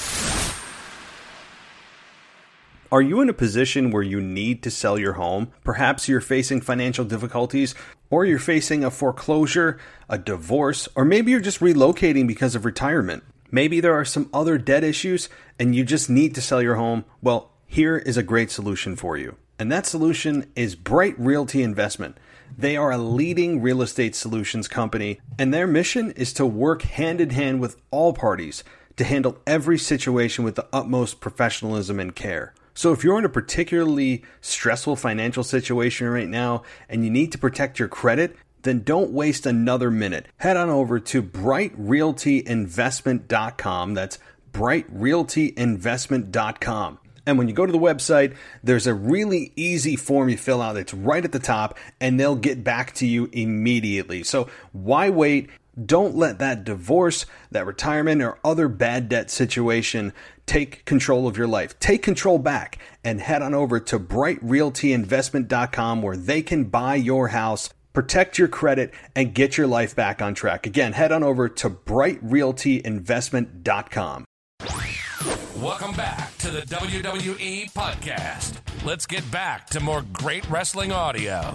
A: Are you in a position where you need to sell your home? Perhaps you're facing financial difficulties, or you're facing a foreclosure, a divorce, or maybe you're just relocating because of retirement. Maybe there are some other debt issues and you just need to sell your home. Well, here is a great solution for you. And that solution is Bright Realty Investment. They are a leading real estate solutions company, and their mission is to work hand in hand with all parties to handle every situation with the utmost professionalism and care. So if you're in a particularly stressful financial situation right now and you need to protect your credit, then don't waste another minute. Head on over to bright realty investment dot com. That's bright realty investment dot com. And when you go to the website, there's a really easy form you fill out. It's right at the top, and they'll get back to you immediately. So why wait? Don't let that divorce, that retirement, or other bad debt situation take control of your life. Take control back and head on over to bright realty investment dot com, where they can buy your house, protect your credit, and get your life back on track. Again, head on over to bright realty investment dot com.
B: Welcome back to the W W E Podcast. Let's get back to more great wrestling audio.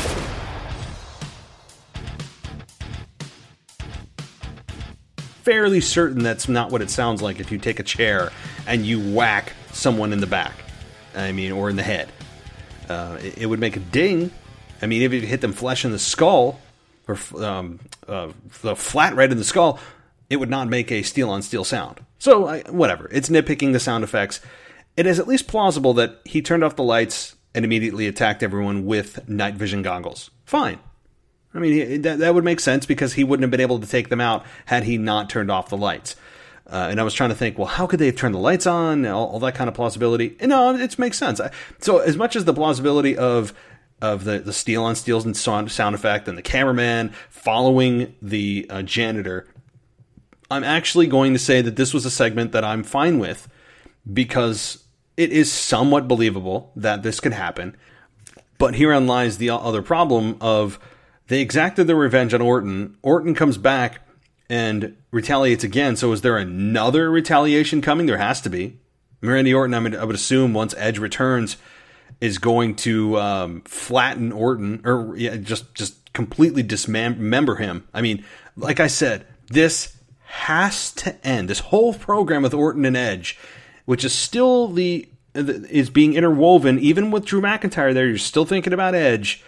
A: Fairly certain that's not what it sounds like if you take a chair and you whack someone in the back. I mean, or in the head. Uh, it, it would make a ding. I mean, if you hit them flesh in the skull, or um, uh, the flat right in the skull, it would not make a steel-on-steel sound. So, I, whatever. It's nitpicking the sound effects. It is at least plausible that he turned off the lights and immediately attacked everyone with night vision goggles. Fine. I mean, that, that would make sense because he wouldn't have been able to take them out had he not turned off the lights. Uh, and I was trying to think, well, how could they have turned the lights on? All, all that kind of plausibility. And no, it makes sense. I, so as much as the plausibility of of the, the steel on steels and sound, sound effect and the cameraman following the uh, janitor, I'm actually going to say that this was a segment that I'm fine with because it is somewhat believable that this could happen. But herein lies the other problem of they exacted their revenge on Orton. Orton comes back and retaliates again. So is there another retaliation coming? There has to be. Randy Orton, I, mean, I would assume once Edge returns, is going to um, flatten Orton or yeah, just just completely dismember him. I mean, like I said, this has to end. This whole program with Orton and Edge, which is still the is being interwoven, even with Drew McIntyre there, you're still thinking about Edge.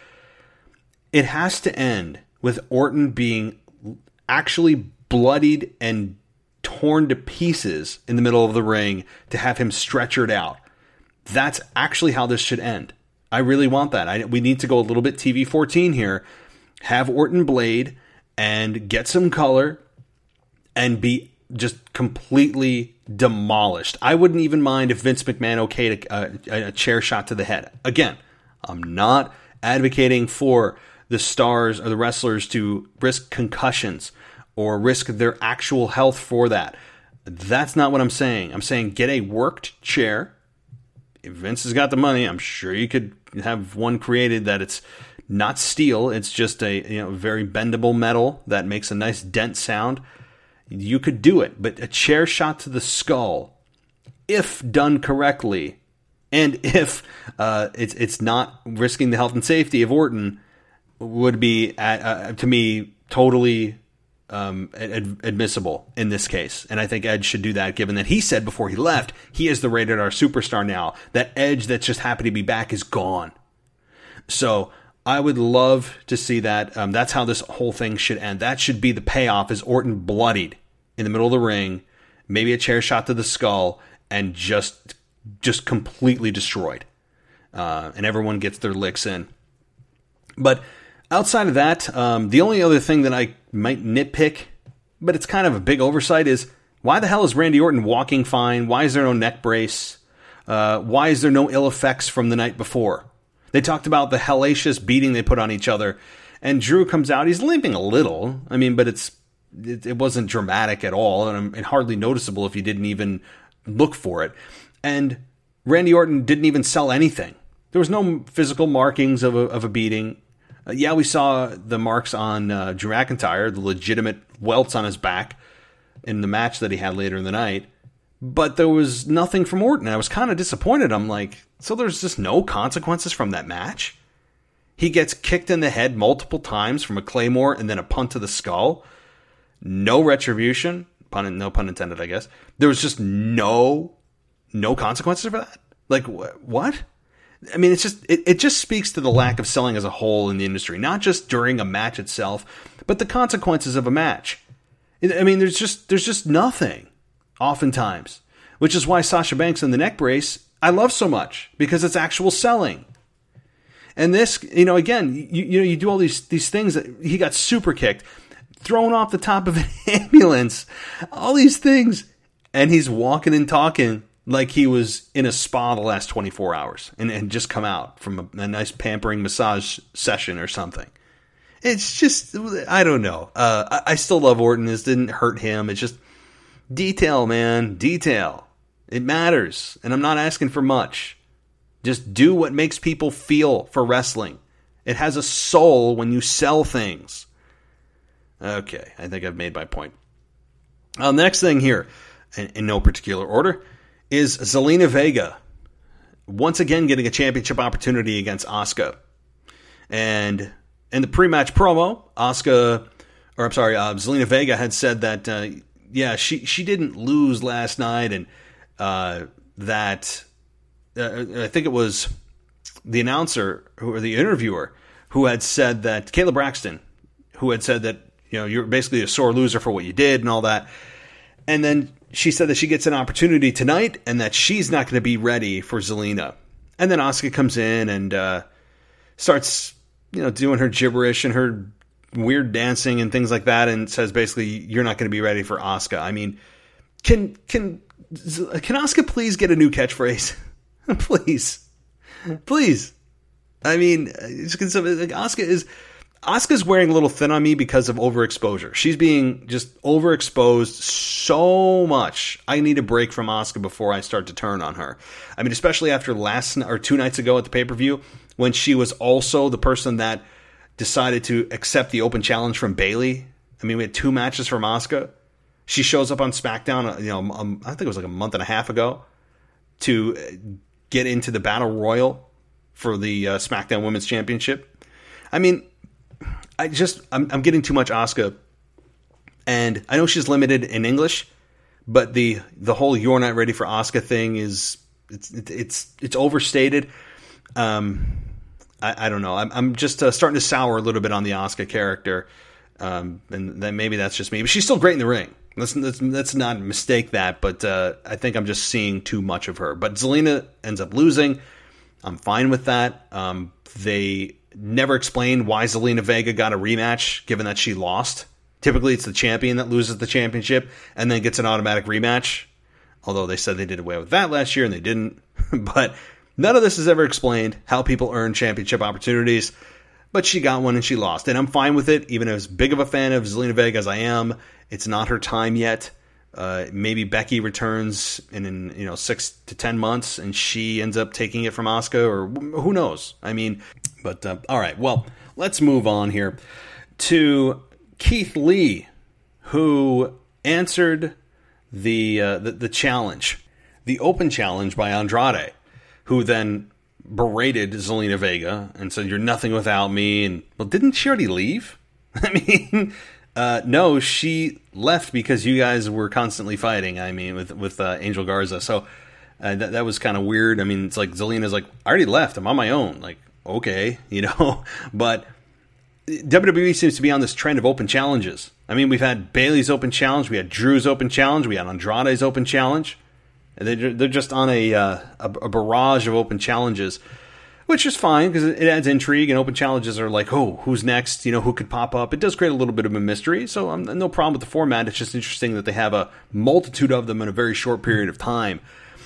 A: It has to end with Orton being actually bloodied and torn to pieces in the middle of the ring to have him stretchered out. That's actually how this should end. I really want that. I, we need to go a little bit T V fourteen here. Have Orton blade and get some color and be just completely demolished. I wouldn't even mind if Vince McMahon okayed a, a, a chair shot to the head. Again, I'm not advocating for the stars or the wrestlers to risk concussions or risk their actual health for that. That's not what I'm saying. I'm saying get a worked chair. If Vince has got the money, I'm sure you could have one created that it's not steel. It's just a you know very bendable metal that makes a nice dent sound. You could do it, but a chair shot to the skull, if done correctly, and if uh, it's it's not risking the health and safety of Orton, would be, uh, to me, totally um, ad- admissible in this case. And I think Edge should do that, given that he said before he left, he is the Rated R superstar now. That Edge that's just happy to be back is gone. So I would love to see that. Um, that's how this whole thing should end. That should be the payoff, is Orton bloodied in the middle of the ring, maybe a chair shot to the skull, and just just completely destroyed. Uh, and everyone gets their licks in. But outside of that, um, the only other thing that I might nitpick, but it's kind of a big oversight, is why the hell is Randy Orton walking fine? Why is there no neck brace? Uh, why is there no ill effects from the night before? They talked about the hellacious beating they put on each other, and Drew comes out. He's limping a little. I mean, but it's it, it wasn't dramatic at all, and, and hardly noticeable if you didn't even look for it. And Randy Orton didn't even sell anything. There was no physical markings of a, of a beating. Uh, yeah, we saw the marks on uh, Drew McIntyre, the legitimate welts on his back in the match that he had later in the night. But there was nothing from Orton. I was kind of disappointed. I'm like, so there's just no consequences from that match? He gets kicked in the head multiple times from a claymore and then a punt to the skull. No retribution. Pun, no pun intended, I guess. There was just no, no consequences for that? Like, wh- what? I mean, it's just it, it just speaks to the lack of selling as a whole in the industry, not just during a match itself, but the consequences of a match. I mean, there's just there's just nothing, oftentimes, which is why Sasha Banks and the neck brace I love so much, because it's actual selling. And this, you know, again, you, you know, you do all these these things that he got super kicked, thrown off the top of an ambulance, all these things, and he's walking and talking like he was in a spa the last twenty-four hours and, and just come out from a, a nice pampering massage session or something. It's just, I don't know. Uh, I, I still love Orton. This didn't hurt him. It's just detail, man, detail. It matters, and I'm not asking for much. Just do what makes people feel for wrestling. It has a soul when you sell things. Okay, I think I've made my point. Uh, next thing here, in, in no particular order, is Zelina Vega once again getting a championship opportunity against Asuka. And in the pre-match promo, Asuka, or I'm sorry, uh, Zelina Vega had said that, uh, yeah, she, she didn't lose last night, and uh, that... Uh, I think it was the announcer or the interviewer who had said that, Kayla Braxton, who had said that, you know, you're basically a sore loser for what you did and all that. And then she said that she gets an opportunity tonight and that she's not going to be ready for Zelina. And then Asuka comes in and uh, starts, you know, doing her gibberish and her weird dancing and things like that, and says basically, you're not going to be ready for Asuka. I mean, can can can Asuka please get a new catchphrase? Please, please. I mean, Asuka is Asuka's wearing a little thin on me because of overexposure. She's being just overexposed so much. I need a break from Asuka before I start to turn on her. I mean, especially after last or two nights ago at the pay-per-view, when she was also the person that decided to accept the open challenge from Bayley. I mean, we had two matches from Asuka. She shows up on SmackDown, you know, um, I think it was like a month and a half ago, to get into the Battle Royal for the uh, SmackDown Women's Championship. I mean, I just, I'm, I'm getting too much Asuka. And I know she's limited in English, but the the whole "you're not ready for Asuka" thing is, it's it's it's overstated. Um, I, I don't know. I'm, I'm just uh, starting to sour a little bit on the Asuka character. Um, and then maybe that's just me. But she's still great in the ring. Let's, let's, let's not mistake that, but uh, I think I'm just seeing too much of her. But Zelina ends up losing. I'm fine with that. Um, they never explained why Zelina Vega got a rematch, given that she lost. Typically, it's the champion that loses the championship and then gets an automatic rematch. Although they said they did away with that last year, and they didn't. But none of this is ever explained, how people earn championship opportunities. But she got one and she lost. And I'm fine with it, even as big of a fan of Zelina Vega as I am. It's not her time yet. Uh, maybe Becky returns in, in you know six to ten months and she ends up taking it from Asuka, or who knows? I mean, but uh, all right. Well, let's move on here to Keith Lee, who answered the uh, the, the challenge, the open challenge by Andrade, who then berated Zelina Vega and said, "You're nothing without me." And well, didn't she already leave? I mean. Uh, no, she left because you guys were constantly fighting. I mean, with with uh, Angel Garza, so uh, that that was kind of weird. I mean, it's like Zelina's like, I already left. I'm on my own. Like, okay, you know. But W W E seems to be on this trend of open challenges. I mean, we've had Bayley's open challenge, we had Drew's open challenge, we had Andrade's open challenge. And they're they're just on a uh, a, a barrage of open challenges. Which is fine, because it adds intrigue, and open challenges are like, oh, who's next? You know, who could pop up? It does create a little bit of a mystery, so I'm no problem with the format. It's just interesting that they have a multitude of them in a very short period of time.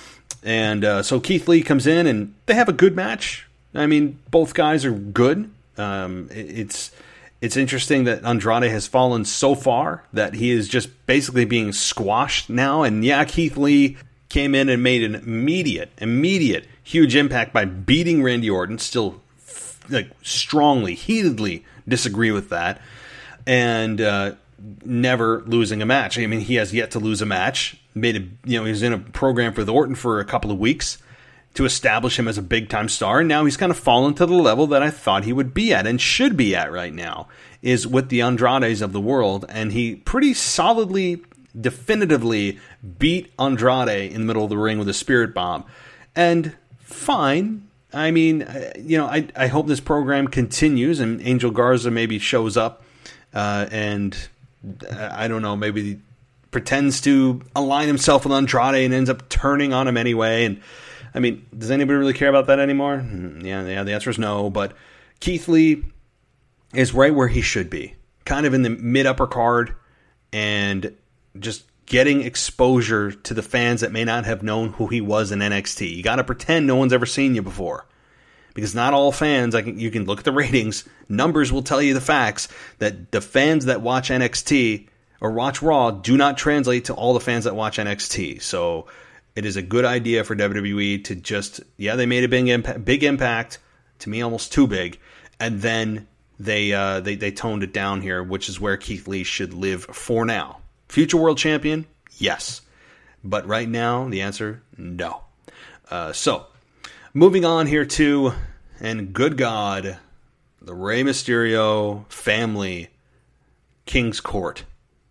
A: And uh, so Keith Lee comes in, and they have a good match. I mean, both guys are good. Um, it's it's interesting that Andrade has fallen so far that he is just basically being squashed now. And yeah, Keith Lee came in and made an immediate, immediate, huge impact by beating Randy Orton. Still, like, strongly, heatedly disagree with that, and uh, never losing a match. I mean, he has yet to lose a match. Made a, you know, he was in a program with Orton for a couple of weeks to establish him as a big time star, and now he's kind of fallen to the level that I thought he would be at and should be at right now, is with the Andrades of the world, and he pretty solidly, definitively beat Andrade in the middle of the ring with a spirit bomb. And fine. I mean, you know, I, I hope this program continues and Angel Garza maybe shows up uh, and, I don't know, maybe pretends to align himself with Andrade and ends up turning on him anyway. And I mean, does anybody really care about that anymore? Yeah, yeah, the answer is no. But Keith Lee is right where he should be, kind of in the mid-upper card, and just getting exposure to the fans that may not have known who he was in N X T. You got to pretend no one's ever seen you before, because not all fans. I can, you can look at the ratings. Numbers will tell you the facts that the fans that watch N X T or watch Raw do not translate to all the fans that watch N X T. So it is a good idea for W W E to just, yeah, they made a big impact, big impact, to me almost too big, and then they uh, they they toned it down here, which is where Keith Lee should live for now. Future world champion, yes, but right now the answer, no. Uh, so moving on here to, and good God, the Rey Mysterio family, King's Court.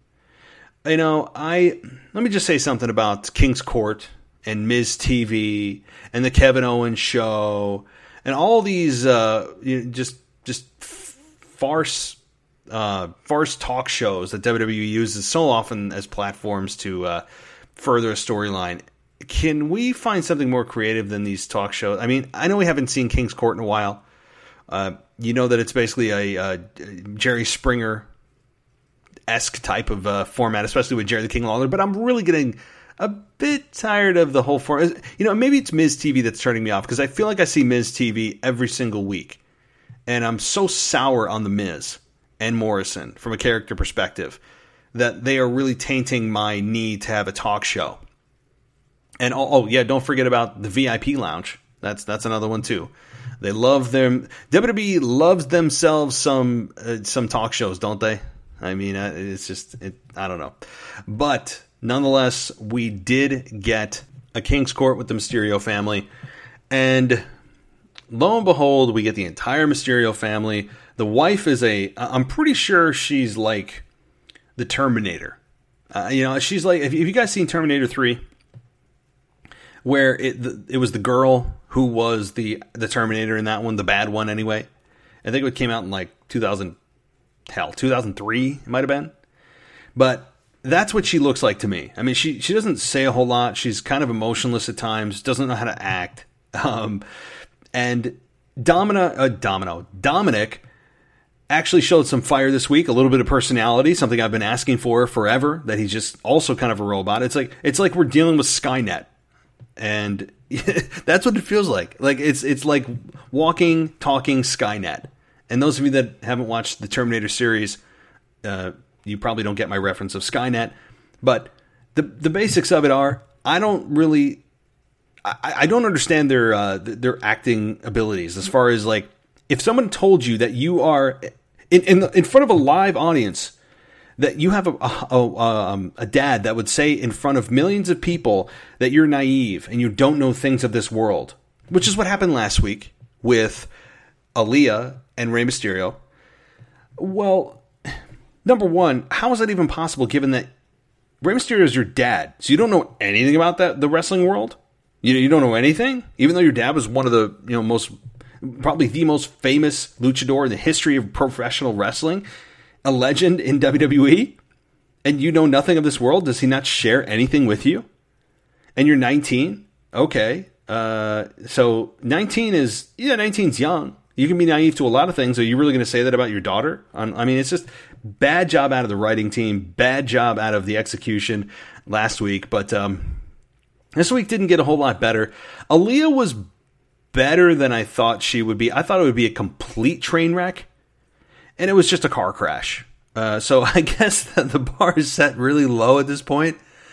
A: You know, I let me just say something about King's Court and Miz T V and the Kevin Owens show and all these uh, you know, just just farce uh, farce talk shows that W W E uses so often as platforms to uh, further a storyline. Can we find something more creative than these talk shows? I mean, I know we haven't seen King's Court in a while. Uh, you know that it's basically a, a Jerry Springer-esque type of uh, format, especially with Jerry the King Lawler, but I'm really getting a bit tired of the whole format. You know, maybe it's Miz T V that's turning me off, because I feel like I see Miz T V every single week, and I'm so sour on the Miz and Morrison from a character perspective that they are really tainting my need to have a talk show. And oh, oh yeah, don't forget about the V I P lounge. That's that's another one too. They love them. W W E loves themselves some uh, some talk shows, don't they? I mean, uh, it's just it, I don't know, but nonetheless, we did get a King's Court with the Mysterio family, and lo and behold, we get the entire Mysterio family. The wife is a. I'm pretty sure she's like the Terminator. Uh, you know, she's like. Have you guys seen Terminator three? Where it the, it was the girl who was the the Terminator in that one, the bad one anyway. I think it came out in like two thousand, hell, two thousand three, it might have been. But that's what she looks like to me. I mean, she, she doesn't say a whole lot. She's kind of emotionless at times, doesn't know how to act. Um, and Domino, uh, Domino, Dominic actually showed some fire this week, a little bit of personality, something I've been asking for forever, that he's just also kind of a robot. It's like it's like we're dealing with Skynet. And that's what it feels like. Like it's it's like walking, talking Skynet. And those of you that haven't watched the Terminator series, uh, you probably don't get my reference of Skynet. But the the basics of it are, I don't really, I, I don't understand their uh, their acting abilities. As far as like, if someone told you that you are in in, the, in front of a live audience, that you have a, a, a, um, a dad that would say in front of millions of people that you're naive and you don't know things of this world, which is what happened last week with Aaliyah and Rey Mysterio. Well, number one, how is that even possible given that Rey Mysterio is your dad? So you don't know anything about that the wrestling world? You, you don't know anything? Even though your dad was one of the you know most, probably the most famous luchador in the history of professional wrestling, a legend in W W E, and you know nothing of this world? Does he not share anything with you? And you're nineteen? Okay. Uh, so nineteen is, yeah, nineteen's young. You can be naive to a lot of things. Are you really going to say that about your daughter? I mean, it's just bad job out of the writing team, bad job out of the execution last week. But um, this week didn't get a whole lot better. Aaliyah was better than I thought she would be. I thought it would be a complete train wreck. And it was just a car crash. Uh, so I guess that the bar is set really low at this point.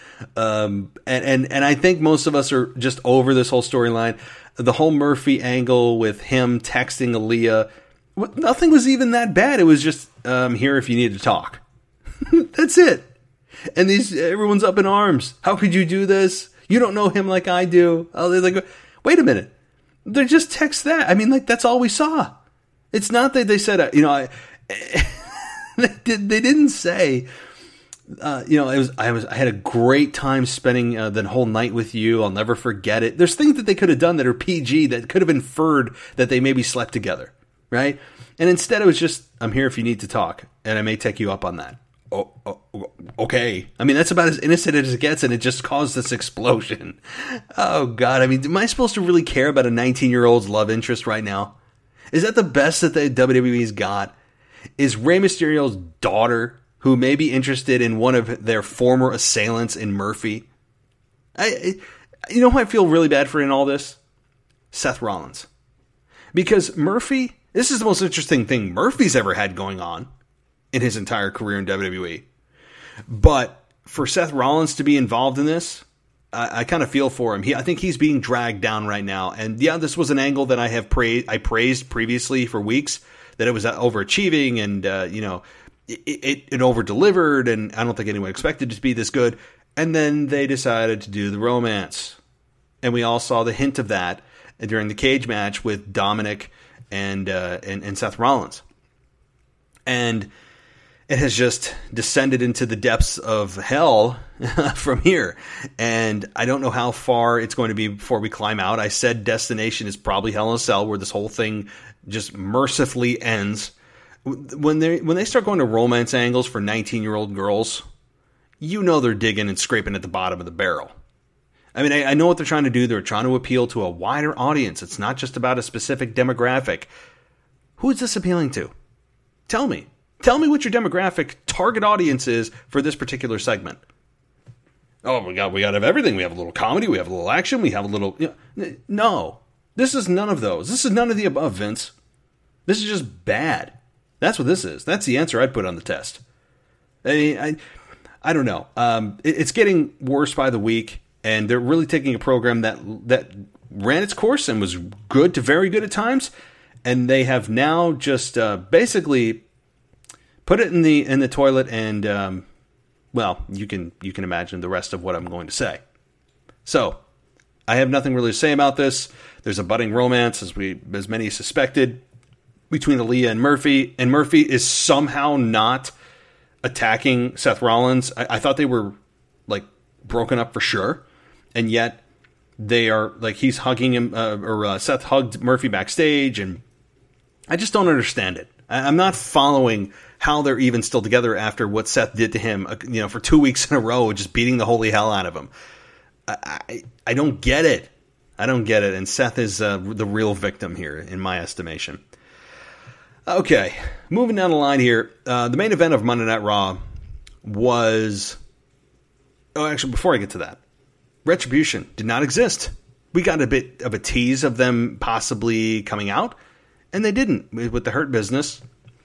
A: Um, and, and, and I think most of us are just over this whole storyline. The whole Murphy angle with him texting Aaliyah, nothing was even that bad. It was just, um, here if you need to talk. That's it. And these, everyone's up in arms. How could you do this? You don't know him like I do. Oh, they're like, wait a minute. They're just text that. I mean, like, that's all we saw. It's not that they said, uh, you know, I, they, did, they didn't say, uh, you know, it was I was I had a great time spending uh, the whole night with you. I'll never forget it. There's things that they could have done that are P G that could have inferred that they maybe slept together, right? And instead, it was just, I'm here if you need to talk, and I may take you up on that. oh, oh, okay. I mean, that's about as innocent as it gets, and it just caused this explosion. Oh, God. I mean, am I supposed to really care about a nineteen-year-old's love interest right now? Is that the best that the W W E's got? Is Rey Mysterio's daughter, who may be interested in one of their former assailants in Murphy? I, I you know who I feel really bad for in all this? Seth Rollins. Because Murphy, this is the most interesting thing Murphy's ever had going on in his entire career in W W E. But for Seth Rollins to be involved in this, I, I kind of feel for him. He, I think he's being dragged down right now. And yeah, this was an angle that I have praised, I praised previously for weeks, that it was overachieving and, uh, you know, it, it, it over-delivered, and I don't think anyone expected it to be this good. And then they decided to do the romance. And we all saw the hint of that during the cage match with Dominic and, uh, and, and Seth Rollins. And it has just descended into the depths of hell from here. And I don't know how far it's going to be before we climb out. I said destination is probably Hell in a Cell, where this whole thing just mercifully ends. When they when they start going to romance angles for nineteen-year-old girls, you know they're digging and scraping at the bottom of the barrel. I mean, I, I know what they're trying to do. They're trying to appeal to a wider audience. It's not just about a specific demographic. Who is this appealing to? Tell me. Tell me what your demographic target audience is for this particular segment. Oh, we got we got to have everything. We have a little comedy. We have a little action. We have a little... You know, no. This is none of those. This is none of the above, Vince. This is just bad. That's what this is. That's the answer I'd put on the test. I mean, I, I don't know. Um, it, it's getting worse by the week, and they're really taking a program that that ran its course and was good to very good at times, and they have now just uh, basically put it in the in the toilet, and um, well, you can you can imagine the rest of what I'm going to say. So, I have nothing really to say about this. There's a budding romance, as we as many suspected, between Aaliyah and Murphy, and Murphy is somehow not attacking Seth Rollins. I, I thought they were like broken up for sure, and yet they are like he's hugging him, uh, or uh, Seth hugged Murphy backstage, and I just don't understand it. I, I'm not following how they're even still together after what Seth did to him, uh, you know, for two weeks in a row, just beating the holy hell out of him. I I, I don't get it. I don't get it, and Seth is uh, the real victim here, in my estimation. Okay, moving down the line here. Uh, the main event of Monday Night Raw was... Oh, actually, before I get to that, Retribution did not exist. We got a bit of a tease of them possibly coming out, and they didn't with the Hurt Business.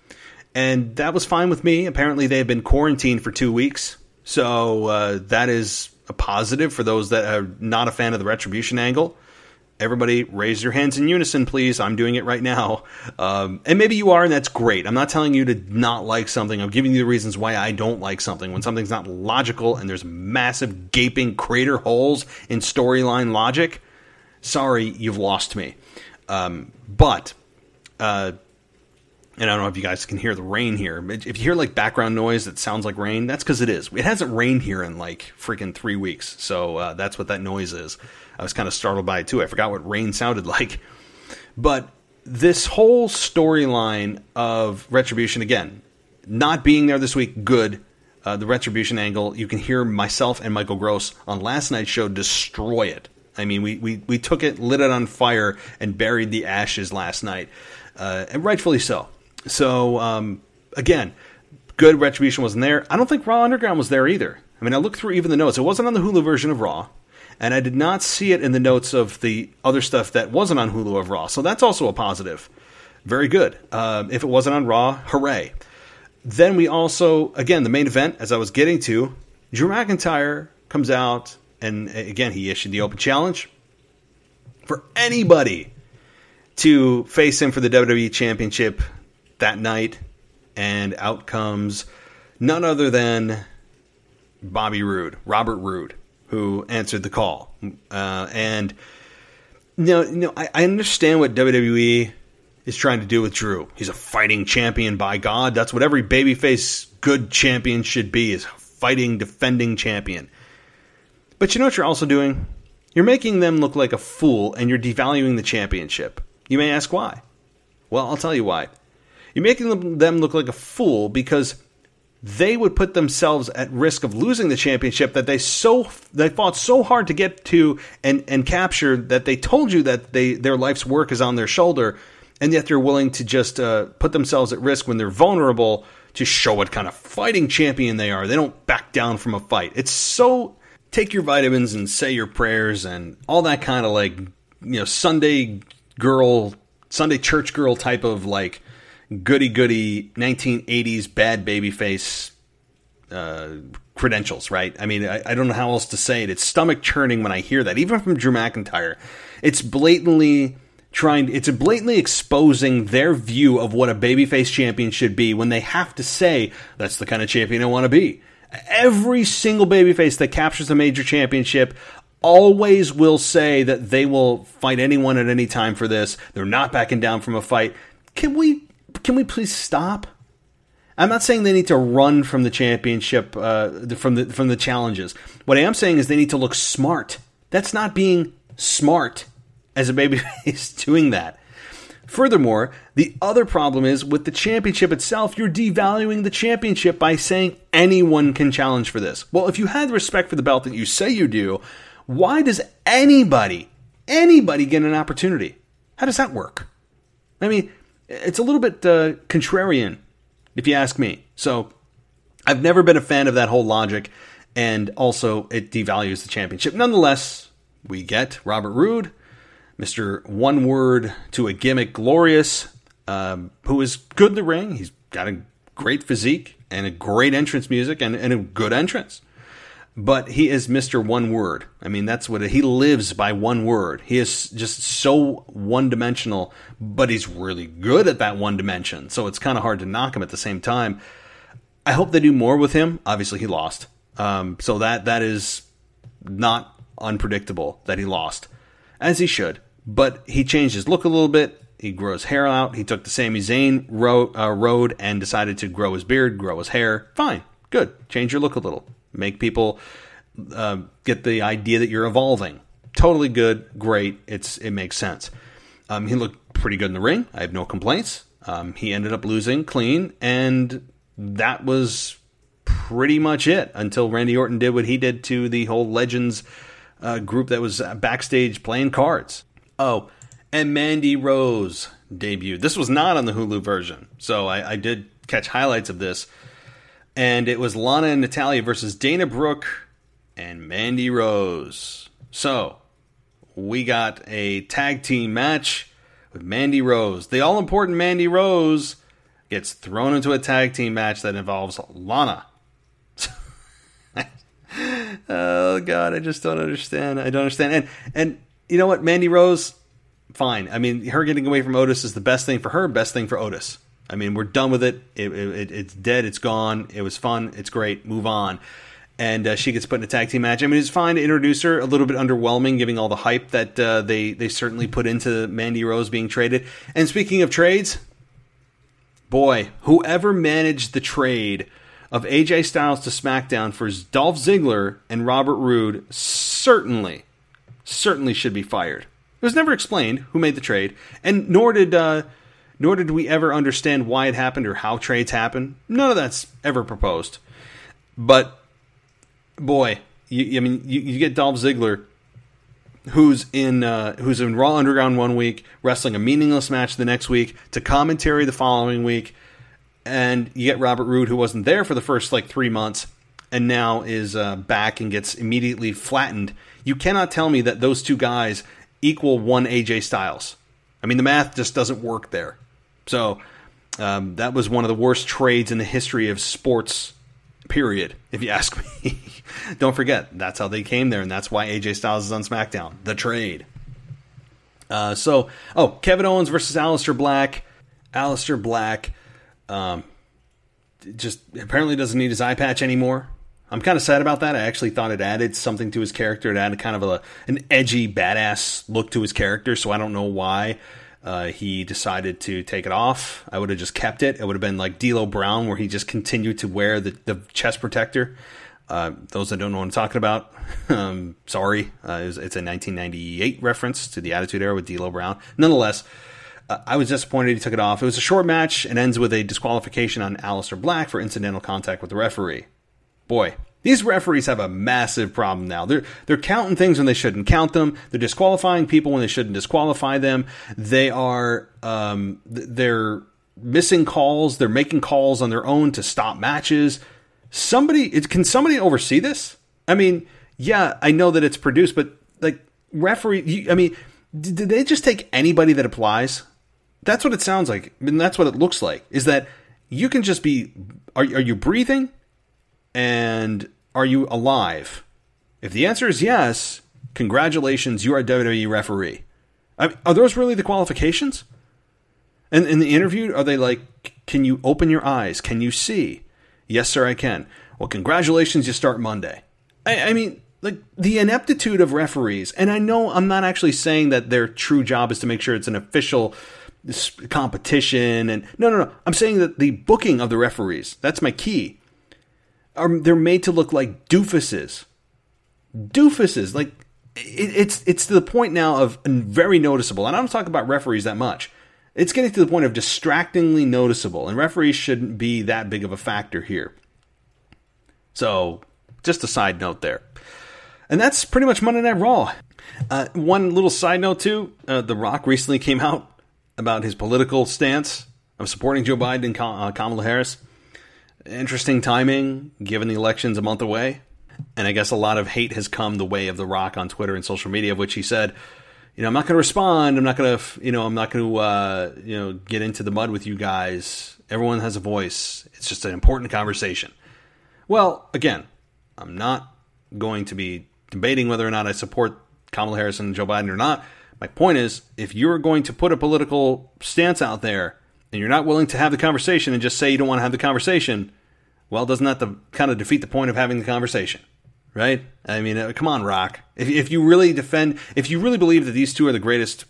A: And that was fine with me. Apparently, they have been quarantined for two weeks, so uh, that is a positive for those that are not a fan of the Retribution angle. Everybody raise your hands in unison, please. I'm doing it right now. Um, and maybe you are, and that's great. I'm not telling you to not like something. I'm giving you the reasons why I don't like something. When something's not logical and there's massive gaping crater holes in storyline logic, sorry, you've lost me. Um, but, uh, and I don't know if you guys can hear the rain here. If you hear like background noise that sounds like rain, that's because it is. It hasn't rained here in like freaking three weeks. So uh, that's what that noise is. I was kind of startled by it too. I forgot what rain sounded like. But this whole storyline of Retribution, again, not being there this week, good. Uh, the Retribution angle, you can hear myself and Michael Gross on last night's show destroy it. I mean, we, we, we took it, lit it on fire, and buried the ashes last night. Uh, and rightfully so. So, um, again, good. Retribution wasn't there. I don't think Raw Underground was there either. I mean, I looked through even the notes. It wasn't on the Hulu version of Raw. And I did not see it in the notes of the other stuff that wasn't on Hulu of Raw. So that's also a positive. Very good. Uh, if it wasn't on Raw, hooray. Then we also, again, the main event, as I was getting to, Drew McIntyre comes out, and again, he issued the open challenge for anybody to face him for the W W E Championship that night. And out comes none other than Bobby Roode, Robert Roode, who answered the call. Uh, and, you know, you know I, I understand what W W E is trying to do with Drew. He's a fighting champion, by God. That's what every babyface good champion should be, is a fighting, defending champion. But you know what you're also doing? You're making them look like a fool, and you're devaluing the championship. You may ask why. Well, I'll tell you why. You're making them look like a fool because they would put themselves at risk of losing the championship that they so they fought so hard to get to and, and capture, that they told you that they their life's work is on their shoulder, and yet they're willing to just uh, put themselves at risk when they're vulnerable to show what kind of fighting champion they are. They don't back down from a fight. It's so, take your vitamins and say your prayers and all that kind of like, you know, Sunday girl, Sunday church girl type of like goody-goody nineteen eighties bad babyface uh, credentials, right? I mean, I, I don't know how else to say it. It's stomach churning when I hear that, even from Drew McIntyre. It's blatantly trying, it's blatantly exposing their view of what a babyface champion should be when they have to say, that's the kind of champion I want to be. Every single babyface that captures a major championship always will say that they will fight anyone at any time for this. They're not backing down from a fight. Can we can we please stop? I'm not saying they need to run from the championship, uh, from the from the challenges. What I am saying is they need to look smart. That's not being smart as a babyface doing that. Furthermore, the other problem is with the championship itself, you're devaluing the championship by saying anyone can challenge for this. Well, if you had respect for the belt that you say you do, why does anybody, anybody get an opportunity? How does that work? I mean, it's a little bit uh, contrarian, if you ask me. So I've never been a fan of that whole logic, and also it devalues the championship. Nonetheless, we get Robert Roode, Mister One Word to a Gimmick Glorious, um, who is good in the ring. He's got a great physique and a great entrance music and, and a good entrance. But he is Mister One Word. I mean, that's what it, he lives by one word. He is just so one-dimensional, but he's really good at that one dimension. So it's kind of hard to knock him at the same time. I hope they do more with him. Obviously, he lost. Um, so that that is not unpredictable that he lost, as he should. But he changed his look a little bit. He grew his hair out. He took the Sami Zayn road, uh, road and decided to grow his beard, grow his hair. Fine. Good. Change your look a little. Make people uh, get the idea that you're evolving. Totally good. Great. It's It makes sense. Um, he looked pretty good in the ring. I have no complaints. Um, he ended up losing clean, and that was pretty much it until Randy Orton did what he did to the whole Legends uh, group that was backstage playing cards. Oh, and Mandy Rose debuted. This was not on the Hulu version, so I, I did catch highlights of this. And it was Lana and Natalya versus Dana Brooke and Mandy Rose. So, we got a tag team match with Mandy Rose. The all-important Mandy Rose gets thrown into a tag team match that involves Lana. Oh, God, I just don't understand. I don't understand. And, and you know what? Mandy Rose, fine. I mean, her getting away from Otis is the best thing for her, best thing for Otis. I mean, we're done with it. It, it. It's dead. It's gone. It was fun. It's great. Move on. And uh, she gets put in a tag team match. I mean, it's fine to introduce her. A little bit underwhelming, giving all the hype that uh, they, they certainly put into Mandy Rose being traded. And speaking of trades, boy, whoever managed the trade of A J Styles to SmackDown for Dolph Ziggler and Robert Roode certainly, certainly should be fired. It was never explained who made the trade, and nor did... Uh, Nor did we ever understand why it happened or how trades happen. None of that's ever proposed. But, boy, you, I mean, you, you get Dolph Ziggler, who's in uh, who's in Raw Underground one week, wrestling a meaningless match the next week, to commentary the following week, and you get Robert Roode, who wasn't there for the first, like, three months, and now is uh, back and gets immediately flattened. You cannot tell me that those two guys equal one A J Styles. I mean, the math just doesn't work there. So, um, that was one of the worst trades in the history of sports, period, if you ask me. Don't forget, that's how they came there, and that's why A J Styles is on SmackDown. The trade. Uh, so, oh, Kevin Owens versus Aleister Black. Aleister Black um, just apparently doesn't need his eye patch anymore. I'm kind of sad about that. I actually thought it added something to his character. It added kind of a, an edgy, badass look to his character, so I don't know why uh, he decided to take it off. I would have just kept it. It would have been like D'Lo Brown, where he just continued to wear the, the chest protector. Uh, those that don't know what I'm talking about, um, sorry. Uh, it was, it's a nineteen ninety-eight reference to the Attitude Era with D'Lo Brown. Nonetheless, Uh, I was disappointed he took it off. It was a short match and ends with a disqualification on Aleister Black for incidental contact with the referee. Boy, these referees have a massive problem now. They're they're counting things when they shouldn't count them. They're disqualifying people when they shouldn't disqualify them. They are um, they're missing calls. They're making calls on their own to stop matches. Somebody, it, can somebody oversee this? I mean, yeah, I know that it's produced, but like referee, you, I mean, did, did they just take anybody that applies? That's what it sounds like. I mean, that's what it looks like. Is that you can just be, are, are you breathing? And are you alive? If the answer is yes, congratulations, you are a W W E referee. I mean, are those really the qualifications? And in the interview, are they like, can you open your eyes? Can you see? Yes, sir, I can. Well, congratulations, you start Monday. I, I mean, like, the ineptitude of referees, and I know I'm not actually saying that their true job is to make sure it's an official competition, and no, no, no. I'm saying that the booking of the referees, that's my key, are they're made to look like doofuses. Doofuses. Like, it, it's, it's to the point now of very noticeable, and I don't talk about referees that much. It's getting to the point of distractingly noticeable, and referees shouldn't be that big of a factor here. So, just a side note there. And that's pretty much Monday Night Raw. Uh, one little side note, too. Uh, The Rock recently came out about his political stance of supporting Joe Biden and uh, Kamala Harris. Interesting timing, given the election's a month away. And I guess a lot of hate has come the way of The Rock on Twitter and social media, of which he said, you know, I'm not going to respond. I'm not going to, you know, I'm not going to, uh, you know, get into the mud with you guys. Everyone has a voice. It's just an important conversation. Well, again, I'm not going to be debating whether or not I support Kamala Harris and Joe Biden or not. My point is, if you're going to put a political stance out there and you're not willing to have the conversation and just say you don't want to have the conversation, well, doesn't that the, kind of defeat the point of having the conversation? Right? I mean, uh, come on, Rock. If, if you really defend, if you really believe that these two are the greatest,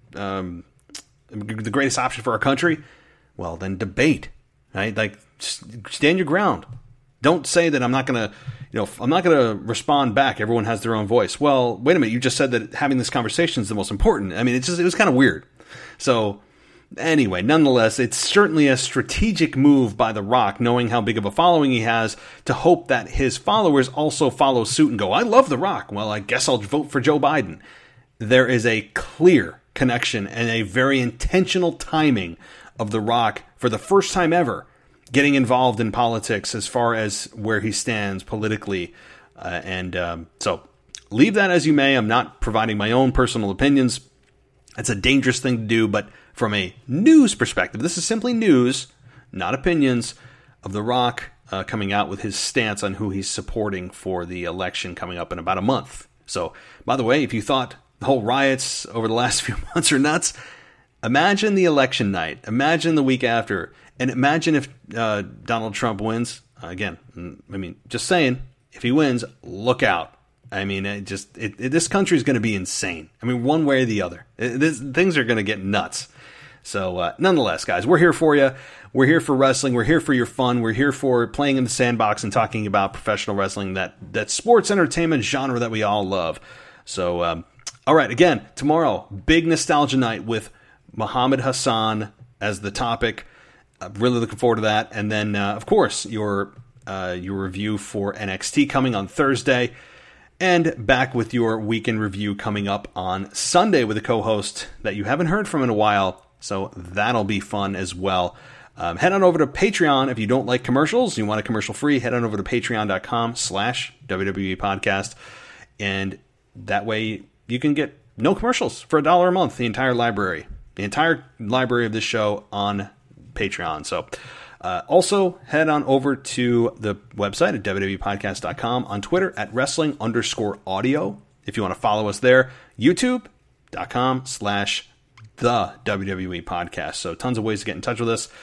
A: um, the greatest option for our country, well, then debate, right? Like, stand your ground. Don't say that I'm not going to, you know, I'm not going to respond back. Everyone has their own voice. Well, wait a minute. You just said that having this conversation is the most important. I mean, it's just, it was kind of weird. So, anyway, nonetheless, it's certainly a strategic move by The Rock, knowing how big of a following he has, to hope that his followers also follow suit and go, I love The Rock. Well, I guess I'll vote for Joe Biden. There is a clear connection and a very intentional timing of The Rock, for the first time ever, getting involved in politics as far as where he stands politically. Uh, and um, so, leave that as you may. I'm not providing my own personal opinions. That's a dangerous thing to do, but from a news perspective, this is simply news, not opinions, of The Rock uh, coming out with his stance on who he's supporting for the election coming up in about a month. So, by the way, if you thought the whole riots over the last few months are nuts, imagine the election night, imagine the week after, and imagine if uh, Donald Trump wins. Uh, again, I mean, just saying, if he wins, look out. I mean, it just it, it, this country is going to be insane. I mean, one way or the other. It, this, things are going to get nuts. So, uh, nonetheless, guys, we're here for you. We're here for wrestling. We're here for your fun. We're here for playing in the sandbox and talking about professional wrestling, that, that sports entertainment genre that we all love. So, um, all right, again, tomorrow, big nostalgia night with Muhammad Hassan as the topic. I'm really looking forward to that. And then, uh, of course, your uh, your review for N X T coming on Thursday. And back with your weekend review coming up on Sunday with a co-host that you haven't heard from in a while. So that'll be fun as well. Um, head on over to Patreon if you don't like commercials. You want a commercial free, head on over to patreon.com slash WWE podcast. And that way you can get no commercials for a dollar a month, the entire library. The entire library of this show on Patreon. So uh, also head on over to the website at W W E podcast dot com, on Twitter at wrestling underscore audio if you want to follow us there. YouTube.com slash the W W E podcast. So tons of ways to get in touch with us,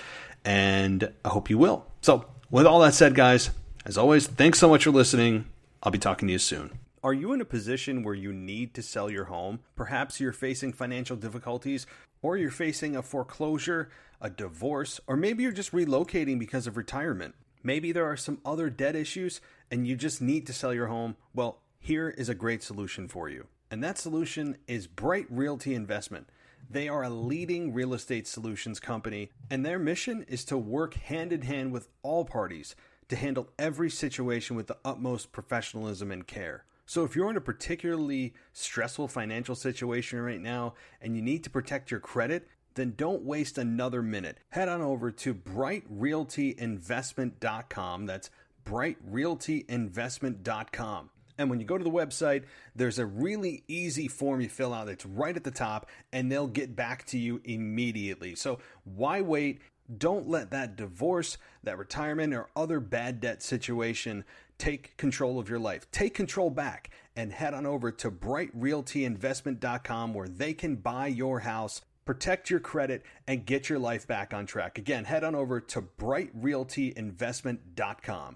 A: and I hope you will. So with all that said, guys, as always, thanks so much for listening. I'll be talking to you soon. Are you in a position where you need to sell your home? Perhaps you're facing financial difficulties, or you're facing a foreclosure, a divorce, or maybe you're just relocating because of retirement. Maybe there are some other debt issues and you just need to sell your home. Well, here is a great solution for you. And that solution is Bright Realty Investment. They are a leading real estate solutions company, and their mission is to work hand in hand with all parties to handle every situation with the utmost professionalism and care. So if you're in a particularly stressful financial situation right now and you need to protect your credit, then don't waste another minute. Head on over to bright realty investment dot com. That's bright realty investment dot com. And when you go to the website, there's a really easy form you fill out. It's right at the top, and they'll get back to you immediately. So why wait? Don't let that divorce, that retirement, or other bad debt situation take control of your life. Take control back and head on over to bright realty investment dot com, where they can buy your house, protect your credit, and get your life back on track. Again, head on over to bright realty investment dot com.